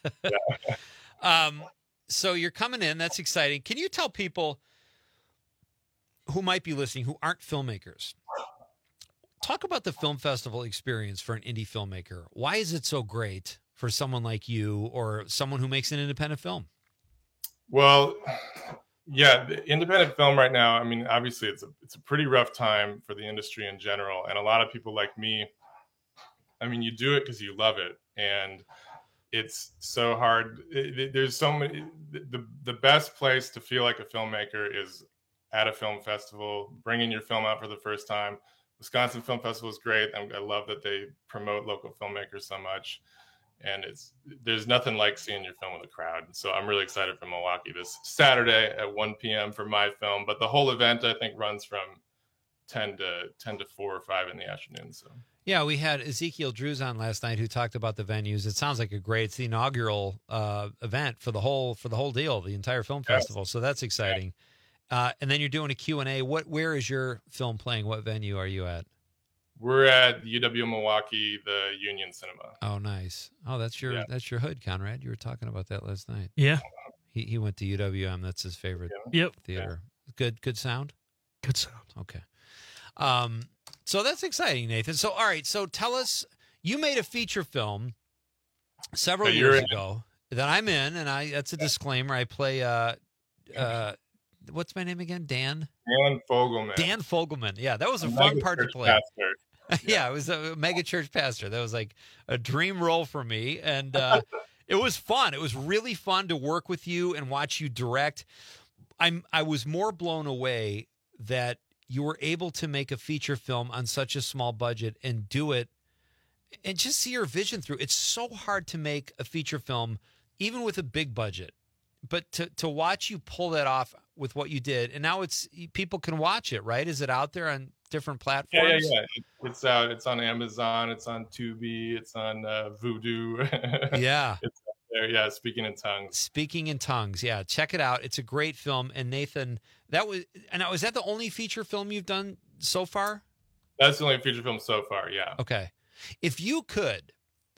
S9: So you're coming in. That's exciting. Can you tell people who might be listening who aren't filmmakers, talk about the film festival experience for an indie filmmaker? Why is it so great for someone like you or someone who makes an independent film?
S5: Well, the independent film right now, I mean, obviously it's a pretty rough time for the industry in general. And a lot of people like me, I mean, you do it because you love it. And it's so hard. There's so many, the best place to feel like a filmmaker is at a film festival, bringing your film out for the first time. Wisconsin Film Festival is great. I love that they promote local filmmakers so much. And there's nothing like seeing your film with a crowd. So I'm really excited for Milwaukee this Saturday at 1 p.m. for my film. But the whole event, I think, runs from 10 to 4 or 5 in the afternoon. So
S9: Yeah, we had Ezekiel Drews on last night who talked about the venues. It sounds like it's the inaugural event for the whole deal, the entire film festival. So that's exciting. And then you're doing a Q&A. Where is your film playing? What venue are you at?
S5: We're at UW Milwaukee, the Union Cinema.
S9: Oh, nice. Oh, that's your hood, Conrad. You were talking about that last night.
S11: Yeah.
S9: He went to UWM. That's his favorite theater. Yeah. Good sound?
S11: Good sound.
S9: Okay. So that's exciting, Nathan. So, all right. So tell us, you made a feature film several years ago that I'm in, and that's a disclaimer. I play, what's my name again? Dan
S5: Fogelman.
S9: Dan Fogelman. Yeah, that was a fun part to play. Yeah, it was a mega church pastor. That was like a dream role for me. And it was fun. It was really fun to work with you and watch you direct. I was more blown away that you were able to make a feature film on such a small budget and do it and just see your vision through. It's so hard to make a feature film, even with a big budget. But to watch you pull that off with what you did, and now people can watch it, right? Is it out there on different platforms?
S5: Yeah. It's out. It's on Amazon. It's on Tubi. It's on Vudu.
S9: Yeah.
S5: It's out there. Yeah. Speaking in Tongues.
S9: Speaking in Tongues. Yeah. Check it out. It's a great film. And Nathan, is that the only feature film you've done so far?
S5: That's the only feature film so far. Yeah.
S9: Okay. If you could,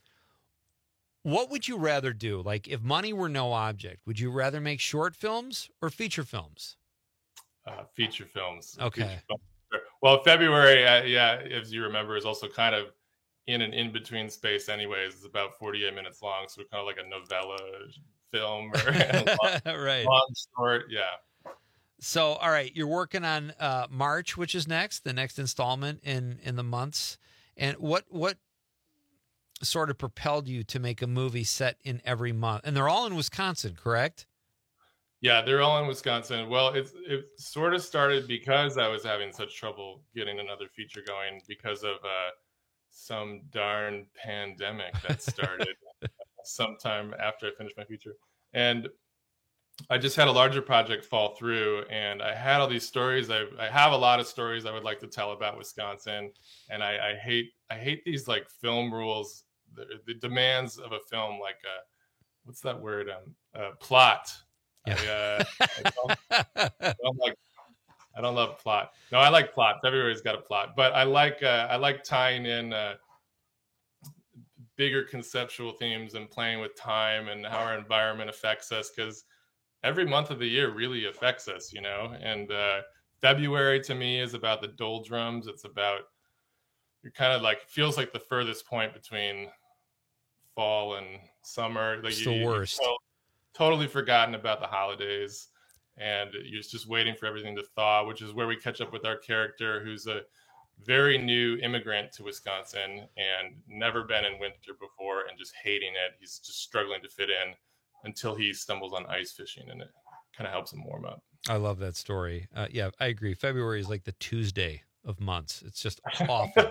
S9: what would you rather do? Like, if money were no object, would you rather make short films or feature films?
S5: Feature films.
S9: Okay.
S5: Feature films. Well, February, as you remember, is also kind of in an in-between space anyways. It's about 48 minutes long, so kind of like a novella film or
S9: right.
S5: long short. Yeah.
S9: So, all right, you're working on March, which is the next installment in the months. And what sort of propelled you to make a movie set in every month? And they're all in Wisconsin, correct?
S5: Yeah, they're all in Wisconsin. Well, it sort of started because I was having such trouble getting another feature going because of some darn pandemic that started sometime after I finished my feature. And I just had a larger project fall through, and I had all these stories. I have a lot of stories I would like to tell about Wisconsin, and I hate these like film rules, the demands of a film, like what's that word? Plot.
S9: Yeah.
S5: I don't love plot. No, I like plots. Everybody's got a plot, but I like tying in bigger conceptual themes and playing with time and how our environment affects us, because every month of the year really affects us, and February to me is about the doldrums. It's about, you're kind of like, feels like the furthest point between fall and summer. Like
S9: it's the worst.
S5: Totally forgotten about the holidays, and you're just waiting for everything to thaw, which is where we catch up with our character, who's a very new immigrant to Wisconsin and never been in winter before and just hating it. He's just struggling to fit in until he stumbles on ice fishing, and it kind of helps him warm up.
S9: I love that story. Yeah, I agree. February is like the Tuesday of months. It's just awful.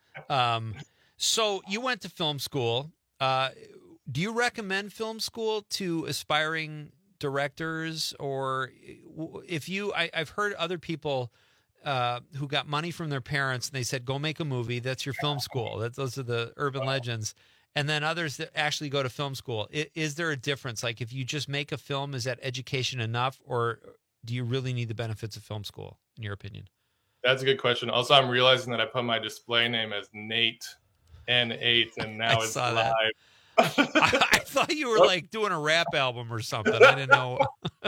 S9: So you went to film school. Do you recommend film school to aspiring directors, or I've heard other people who got money from their parents and they said, go make a movie. That's your film school. Those are the urban legends. And then others that actually go to film school. Is there a difference? Like, if you just make a film, is that education enough, or do you really need the benefits of film school, in your opinion?
S5: That's a good question. Also, I'm realizing that I put my display name as Nate N8, and now it's live.
S9: I thought you were like doing a rap album or something. I didn't know.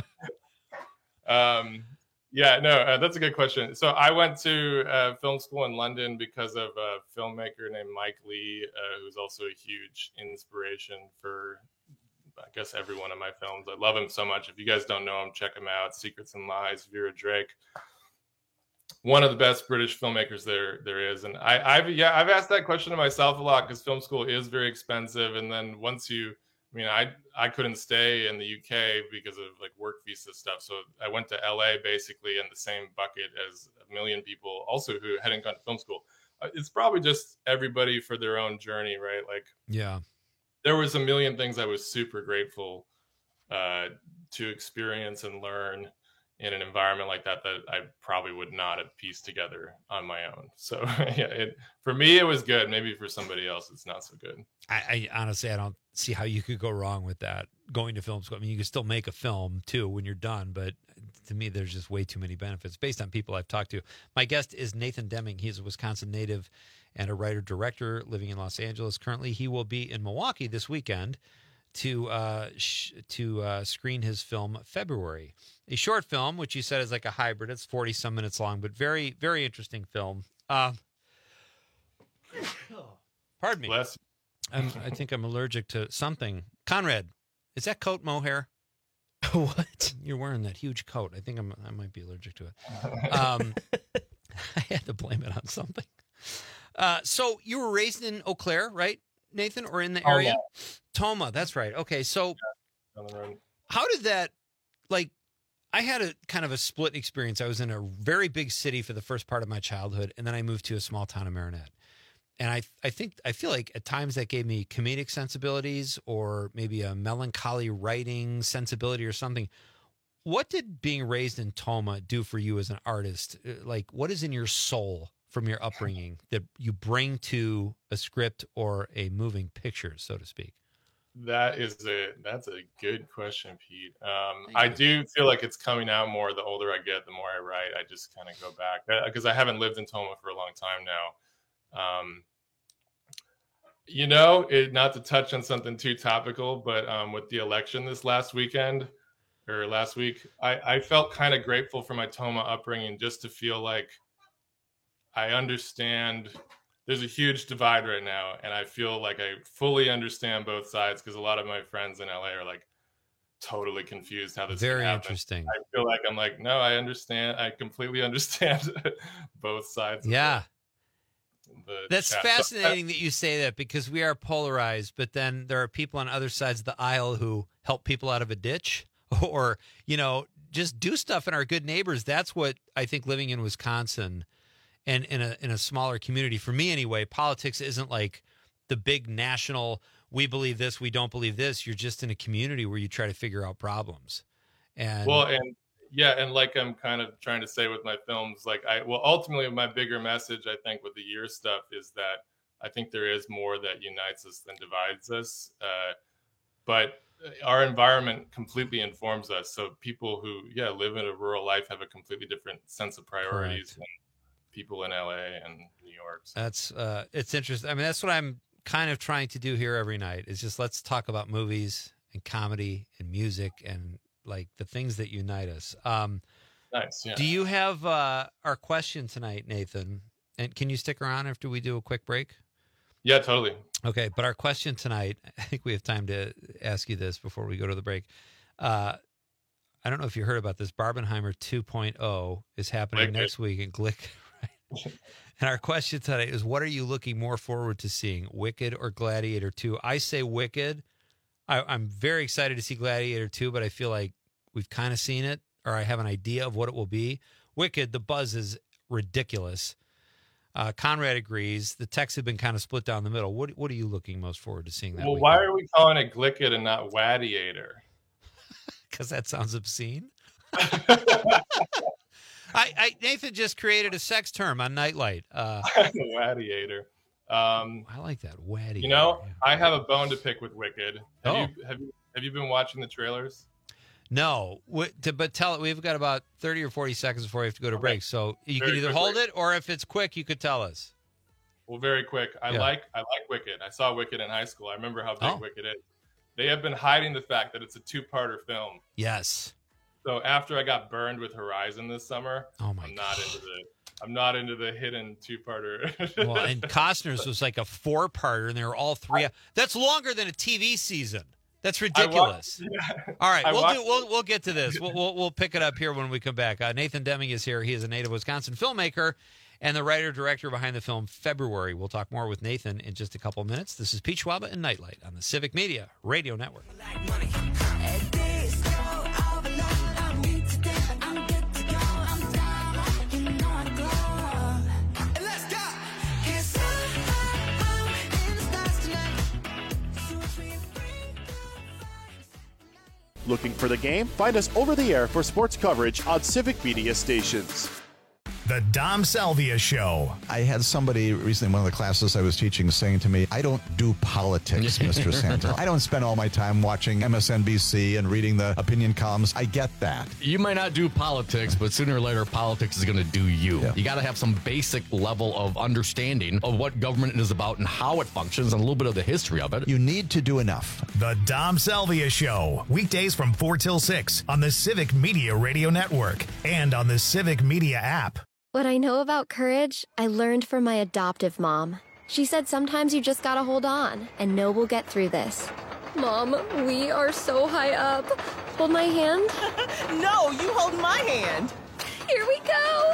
S5: Yeah, no, that's a good question. So I went to film school in London because of a filmmaker named Mike Lee, who's also a huge inspiration for, I guess, every one of my films. I love him so much. If you guys don't know him, check him out. Secrets and Lies, Vera Drake. One of the best British filmmakers there is. And I've asked that question to myself a lot, because film school is very expensive. And then once I couldn't stay in the UK because of like work visa stuff. So I went to LA basically in the same bucket as a million people also who hadn't gone to film school. It's probably just everybody for their own journey, right? Like,
S9: yeah,
S5: there was a million things I was super grateful to experience and learn in an environment like that I probably would not have pieced together on my own. So yeah, for me, it was good. Maybe for somebody else, it's not so good.
S9: I honestly, I don't see how you could go wrong with that. Going to film school. I mean, you can still make a film too when you're done, but to me, there's just way too many benefits based on people I've talked to. My guest is Nathan Deming. He's a Wisconsin native and a writer-director living in Los Angeles. Currently, he will be in Milwaukee this weekend to screen his film February, a short film, which you said is like a hybrid. It's 40-some minutes long, but very, very interesting film. Pardon me. I think I'm allergic to something. Conrad, is that coat mohair?
S11: What?
S9: You're wearing that huge coat. I think I might be allergic to it. I had to blame it on something. So you were raised in Eau Claire, right, Nathan, or in the area? Tomah, that's right. Okay, so how did that, like, I had a kind of a split experience. I was in a very big city for the first part of my childhood, and then I moved to a small town in Marinette. And I feel like at times that gave me comedic sensibilities or maybe a melancholy writing sensibility or something. What did being raised in Tomah do for you as an artist? Like, what is in your soul from your upbringing that you bring to a script or a moving picture, so to speak?
S5: That's a good question, Pete. I do feel like it's coming out more the older I get, the more I write. I just kind of go back because I haven't lived in Tomah for a long time now. Not to touch on something too topical, but with the election this last week, I felt kind of grateful for my Tomah upbringing, just to feel like I understand. There's a huge divide right now, and I feel like I fully understand both sides, because a lot of my friends in LA are like totally confused how this
S9: very
S5: can happen.
S9: Interesting.
S5: I feel like I'm like, no, I understand. I completely understand both sides.
S9: Yeah. That's fascinating that you say that, because we are polarized, but then there are people on other sides of the aisle who help people out of a ditch or, just do stuff in our good neighbors. That's what I think living in Wisconsin and in a smaller community, for me anyway, politics isn't like the big national, we believe this, we don't believe this. You're just in a community where you try to figure out problems. And
S5: like I'm kind of trying to say with my films, ultimately my bigger message, I think, with the year stuff is that I think there is more that unites us than divides us. But our environment completely informs us. So people who, live in a rural life have a completely different sense of priorities than people in LA and New York. So.
S9: That's, it's interesting. I mean, that's what I'm kind of trying to do here every night, is just let's talk about movies and comedy and music and like the things that unite us.
S5: Nice. Yeah.
S9: Do you have our question tonight, Nathan? And can you stick around after we do a quick break?
S5: Yeah, totally.
S9: Okay, but our question tonight, I think we have time to ask you this before we go to the break. I don't know if you heard about this. Barbenheimer 2.0 is happening next week in Glick. Right? And our question tonight is, what are you looking more forward to seeing, Wicked or Gladiator 2? I say Wicked. I'm very excited to see Gladiator 2, but I feel like we've kind of seen it, or I have an idea of what it will be. Wicked, the buzz is ridiculous. Conrad agrees. The texts have been kind of split down the middle. What are you looking most forward to seeing that weekend?
S5: Why are we calling it Glicked and not Wadiator?
S9: Because that sounds obscene. Nathan just created a sex term on Nightlight.
S5: Wadiator.
S9: I like that. Wadiator.
S5: I have a bone to pick with Wicked. Have you been watching the trailers?
S9: No, but tell it. We've got about 30 or 40 seconds before we have to go to break. So you can either hold it, or if it's quick, you could tell us.
S5: Well, very quick. I like Wicked. I saw Wicked in high school. I remember how big Wicked is. They have been hiding the fact that it's a two-parter film.
S9: Yes.
S5: So after I got burned with Horizon this summer, I'm not into the hidden two-parter.
S9: Well, and Costner's was like a four-parter, and they were all three. That's longer than a TV season. That's ridiculous. All right, we'll get to this. We'll pick it up here when we come back. Nathan Deming is here. He is a native Wisconsin filmmaker and the writer-director behind the film February. We'll talk more with Nathan in just a couple of minutes. This is Pete Schwaba and Nightlight on the Civic Media Radio Network.
S1: Looking for the game? Find us over the air for sports coverage on Civic Media stations.
S4: The Dom Salvia Show.
S6: I had somebody recently in one of the classes I was teaching saying to me, I don't do politics, Mr. Santel. I don't spend all my time watching MSNBC and reading the opinion columns. I get that.
S18: You might not do politics, but sooner or later, politics is going to do you. Yeah. You got to have some basic level of understanding of what government is about and how it functions and a little bit of the history of it.
S6: You need to do enough.
S4: The Dom Salvia Show. Weekdays from 4 till 6 on the Civic Media Radio Network and on the Civic Media app.
S22: What I know about courage, I learned from my adoptive mom. She said sometimes you just gotta hold on and know we'll get through this. Mom, we are so high up. Hold my hand.
S23: No, you hold my hand.
S22: Here we go.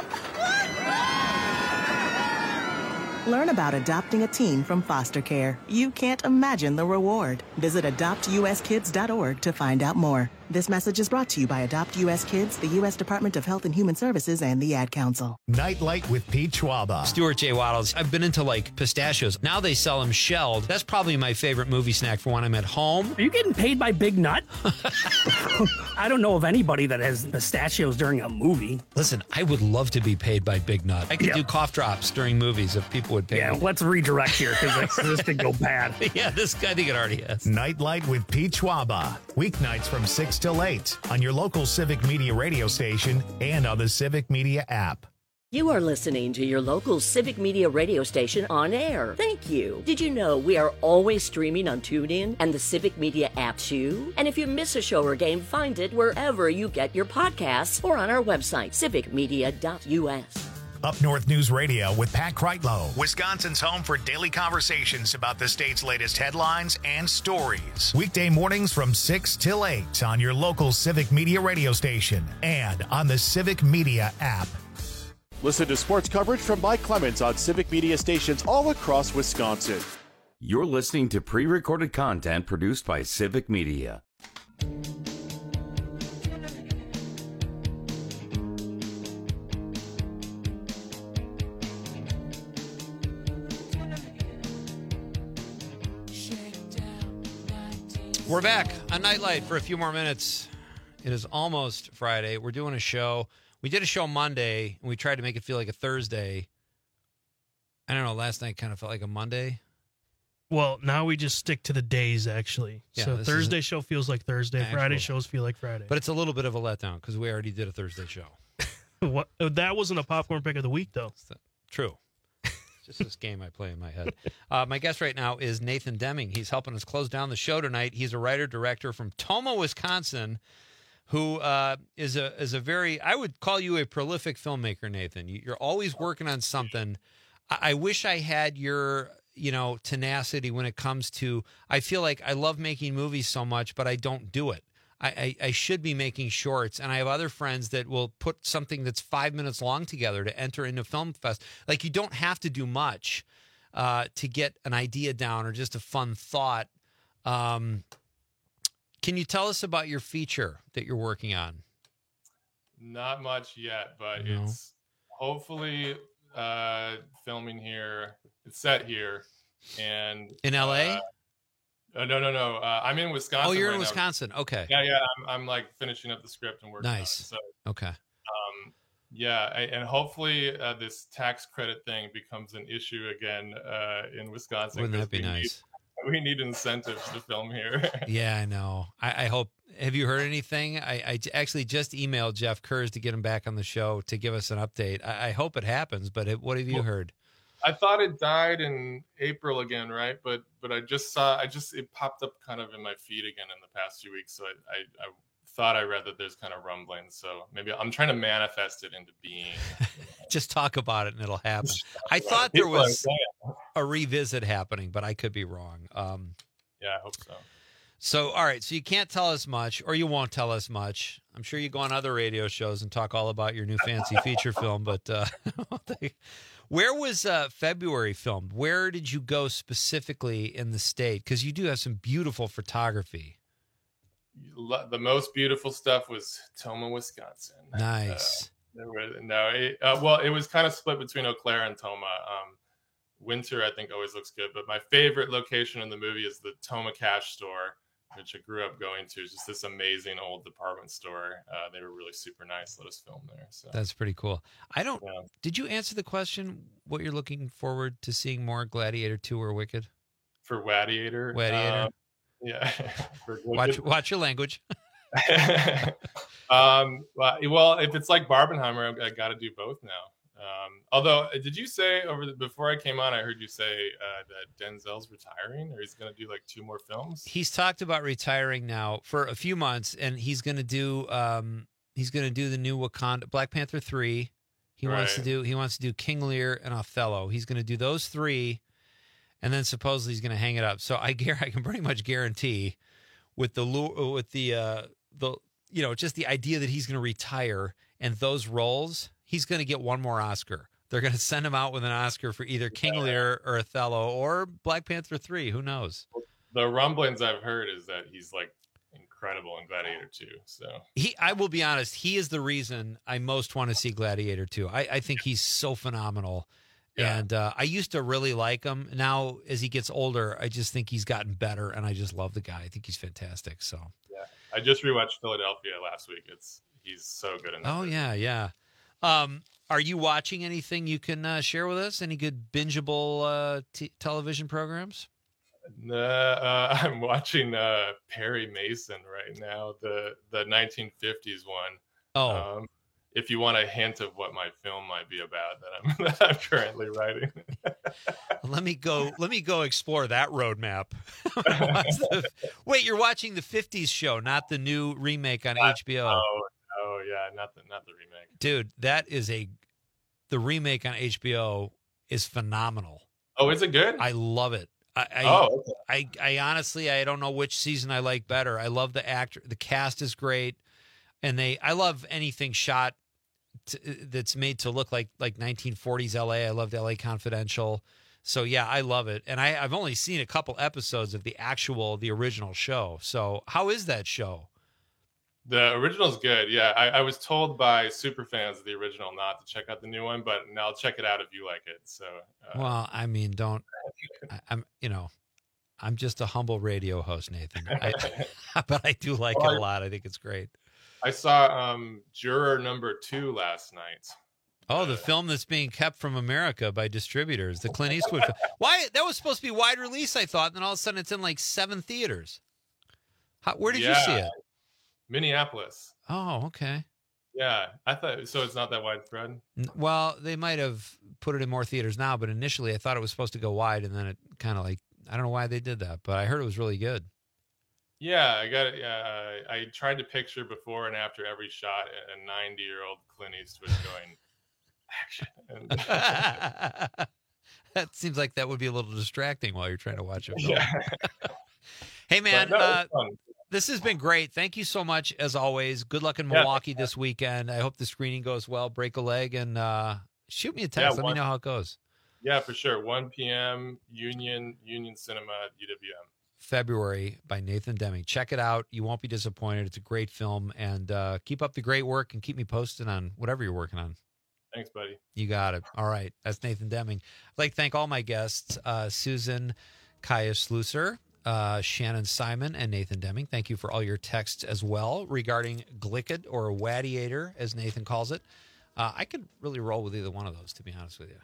S23: Learn about adopting a teen from foster care. You can't imagine the reward. Visit adoptuskids.org to find out more. This message is brought to you by Adopt U.S. Kids, the U.S. Department of Health and Human Services, and the Ad Council.
S4: Nightlight with Pete Schwaba.
S9: Stuart J. Waddles. I've been into like pistachios. Now they sell them shelled. That's probably my favorite movie snack for when I'm at home.
S24: Are you getting paid by Big Nut? I don't know of anybody that has pistachios during a movie.
S9: Listen, I would love to be paid by Big Nut. I could do cough drops during movies if people would pay me.
S24: Let's redirect here because this could go bad.
S9: Yeah, I think it already has.
S4: Nightlight with Pete Schwaba. Weeknights from 6 till 8 on your local Civic Media radio station and on the Civic Media app.
S20: You are listening to your local Civic Media radio station on air. Thank you. Did you know we are always streaming on TuneIn and the Civic Media app too? And if you miss a show or game, find it wherever you get your podcasts or on our website, civicmedia.us.
S4: Up North News Radio with Pat Kreitlow, Wisconsin's home for daily conversations about the state's latest headlines and stories. Weekday mornings from 6 till 8 on your local Civic Media radio station and on the Civic Media app.
S1: Listen to sports coverage from Mike Clemens on Civic Media stations all across Wisconsin.
S10: You're listening to pre-recorded content produced by Civic Media.
S9: We're back on Nightlight for a few more minutes. It is almost Friday. We're doing a show. We did a show Monday, and we tried to make it feel like a Thursday. I don't know, last night kind of felt like a Monday.
S11: Well, now we just stick to the days, actually.
S9: Yeah,
S11: so Thursday show feels like Thursday. Friday shows feel like Friday.
S9: But it's a little bit of a letdown because we already did a Thursday show.
S11: What? That wasn't a popcorn pick of the week, though.
S9: True. Just this game I play in my head. My guest right now is Nathan Deming. He's helping us close down the show tonight. He's a writer-director from Tomah, Wisconsin, who is a very, I would call you a prolific filmmaker, Nathan. You're always working on something. I wish I had your, tenacity when it comes to, I feel like I love making movies so much, but I don't do it. I should be making shorts, and I have other friends that will put something that's 5 minutes long together to enter into Film Fest. Like, you don't have to do much to get an idea down or just a fun thought. Can you tell us about your feature that you're working on?
S5: Not much yet, but it's hopefully filming here. It's set here. And
S9: in LA?
S5: No. I'm in Wisconsin.
S9: Oh, you're
S5: right
S9: in
S5: now.
S9: Wisconsin. Okay.
S5: Yeah. I'm like finishing up the script and working.
S9: Nice.
S5: On it. So,
S9: okay.
S5: And hopefully this tax credit thing becomes an issue again in Wisconsin.
S9: Wouldn't that be nice?
S5: We need incentives to film here.
S9: Yeah, I know. I hope. Have you heard anything? I actually just emailed Jeff Kurz to get him back on the show to give us an update. I hope it happens, but what have you heard?
S5: I thought it died in April again, right? But I just saw, it popped up kind of in my feed again in the past few weeks. So I thought I read that there's kind of rumblings. So maybe I'm trying to manifest it into being.
S9: Just talk about it and it'll happen. I thought there was a revisit happening, but I could be wrong.
S5: Yeah, I hope so.
S9: So, all right. So you can't tell us much, or you won't tell us much. I'm sure you go on other radio shows and talk all about your new fancy feature film, but where was February filmed? Where did you go specifically in the state? Because you do have some beautiful photography.
S5: The most beautiful stuff was Tomah, Wisconsin.
S9: Nice.
S5: It was kind of split between Eau Claire and Tomah. Winter, I think, always looks good, but my favorite location in the movie is the Tomah Cash Store. which I grew up going to. It's just this amazing old department store. They were really super nice. Let us film there. So
S9: That's pretty cool. Did you answer the question what you're looking forward to seeing more, Gladiator 2 or Wicked?
S5: For Wadiator? Yeah. For
S9: Watch your language.
S5: Well, if it's like Barbenheimer, I got to do both now. Although, did you say before I came on, I heard you say that Denzel's retiring, or he's going to do like 2 more films?
S9: He's talked about retiring now for a few months, and he's going to do the new Wakanda, Black Panther 3. He wants to do King Lear and Othello. He's going to do those 3, and then supposedly he's going to hang it up. So I can pretty much guarantee with the just the idea that he's going to retire and those roles, he's going to get one more Oscar. They're going to send him out with an Oscar for either King Lear or Othello or Black Panther 3. Who knows?
S5: The rumblings I've heard is that he's like incredible in Gladiator 2. So
S9: I will be honest, he is the reason I most want to see Gladiator 2. I think he's so phenomenal. Yeah. And I used to really like him. Now, as he gets older, I just think he's gotten better, and I just love the guy. I think he's fantastic. So
S5: yeah, I just rewatched Philadelphia last week. He's so good in that.
S9: Oh movie. Yeah. Are you watching anything you can share with us? Any good bingeable television programs?
S5: I'm watching Perry Mason right now, the 1950s one.
S9: Oh.
S5: If you want a hint of what my film might be about that I'm currently writing.
S9: Let me go explore that roadmap. Wait, you're watching the 50s show, not the new remake on HBO.
S5: Oh yeah, not the remake.
S9: Dude, the remake on HBO is phenomenal.
S5: Oh, is it good?
S9: I love it.
S5: Okay.
S9: I honestly, I don't know which season I like better. I love the actor. The cast is great. And I love anything shot that's made to look like 1940s LA. I loved LA Confidential. So yeah, I love it. And I've only seen a couple episodes of the original show. So how is that show?
S5: The original's good. Yeah. I was told by super fans of the original not to check out the new one, but now I'll check it out if you like it. So,
S9: well, I mean, I'm just a humble radio host, Nathan. But I do like it a lot. I think it's great.
S5: I saw Juror number 2 last night.
S9: Oh, the film that's being kept from America by distributors, the Clint Eastwood film. Why? That was supposed to be wide release, I thought, and then all of a sudden it's in like 7 theaters. Where did you see it?
S5: Minneapolis.
S9: Oh, okay.
S5: Yeah, I thought so. It's not that widespread.
S9: Well, they might have put it in more theaters now, but initially I thought it was supposed to go wide, and then it kind of I don't know why they did that, but I heard it was really good.
S5: Yeah, I got it. Yeah, I tried to picture before and after every shot a 90-year-old Clint Eastwood going action.
S9: That seems like that would be a little distracting while you're trying to watch it.
S5: Yeah.
S9: Hey, man, this has been great. Thank you so much, as always. Good luck in Milwaukee this weekend. I hope the screening goes well. Break a leg and shoot me a text. Let me know how it goes.
S5: Yeah, for sure. 1 p.m. Union Cinema at UWM.
S9: February by Nathan Deming. Check it out. You won't be disappointed. It's a great film. And keep up the great work and keep me posted on whatever you're working on.
S5: Thanks, buddy.
S9: You got it. All right. That's Nathan Deming. I'd like to thank all my guests, Susan Kaya-Slusser, Shannon Simon, and Nathan Deming. Thank you for all your texts as well regarding Glicked or Wadiator, as Nathan calls it. I could really roll with either one of those, to be honest with you.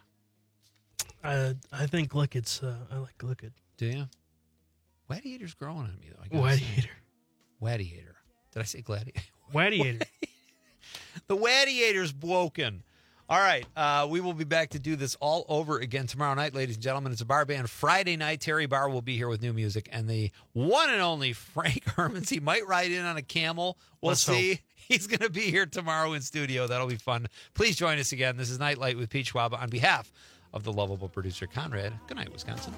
S11: I think Glicked's, I like Glicked.
S9: Do you? Wadiator's growing on me, though. Wadiator. Did I say gladiator?
S11: Wadiator.
S9: The Wadiator's broken. All right. We will be back to do this all over again tomorrow night, ladies and gentlemen. It's a bar band Friday night. Terry Barr will be here with new music. And the one and only Frank Hermans. He might ride in on a camel. We'll see. He's going to be here tomorrow in studio. That'll be fun. Please join us again. This is Nightlight with Pete Schwab on behalf of the lovable producer, Conrad. Good night, Wisconsin.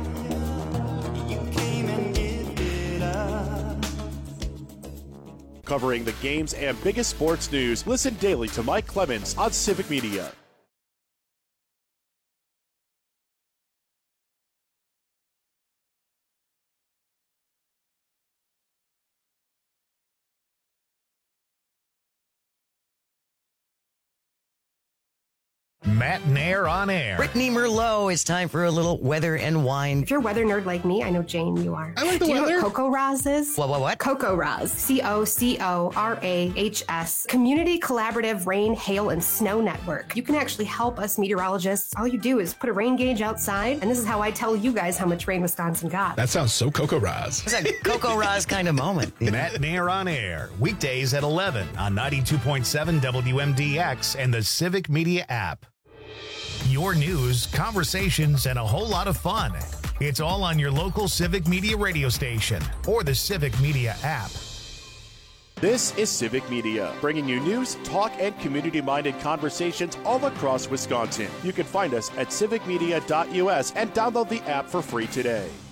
S1: Covering the games and biggest sports news, listen daily to Mike Clemens on Civic Media.
S4: Matt and Air on Air.
S13: Brittany Merlot, it's time for a little weather and wine.
S14: If you're a weather nerd like me, I know Jane, you are.
S13: I like the
S14: Do you
S13: weather.
S14: know what Coco Raz is?
S13: What?
S14: Coco Raz. COCORAHS. Community Collaborative Rain, Hail, and Snow Network. You can actually help us meteorologists. All you do is put a rain gauge outside, and this is how I tell you guys how much rain Wisconsin got.
S15: That sounds so Coco Raz.
S13: It's a Coco Raz kind of moment.
S4: Matt and Air on Air, weekdays at 11 on 92.7 WMDX and the Civic Media app. Your news, conversations, and a whole lot of fun. It's all on your local Civic Media radio station or the Civic Media app.
S1: This is Civic Media, bringing you news, talk, and community-minded conversations all across Wisconsin. You can find us at civicmedia.us and download the app for free today.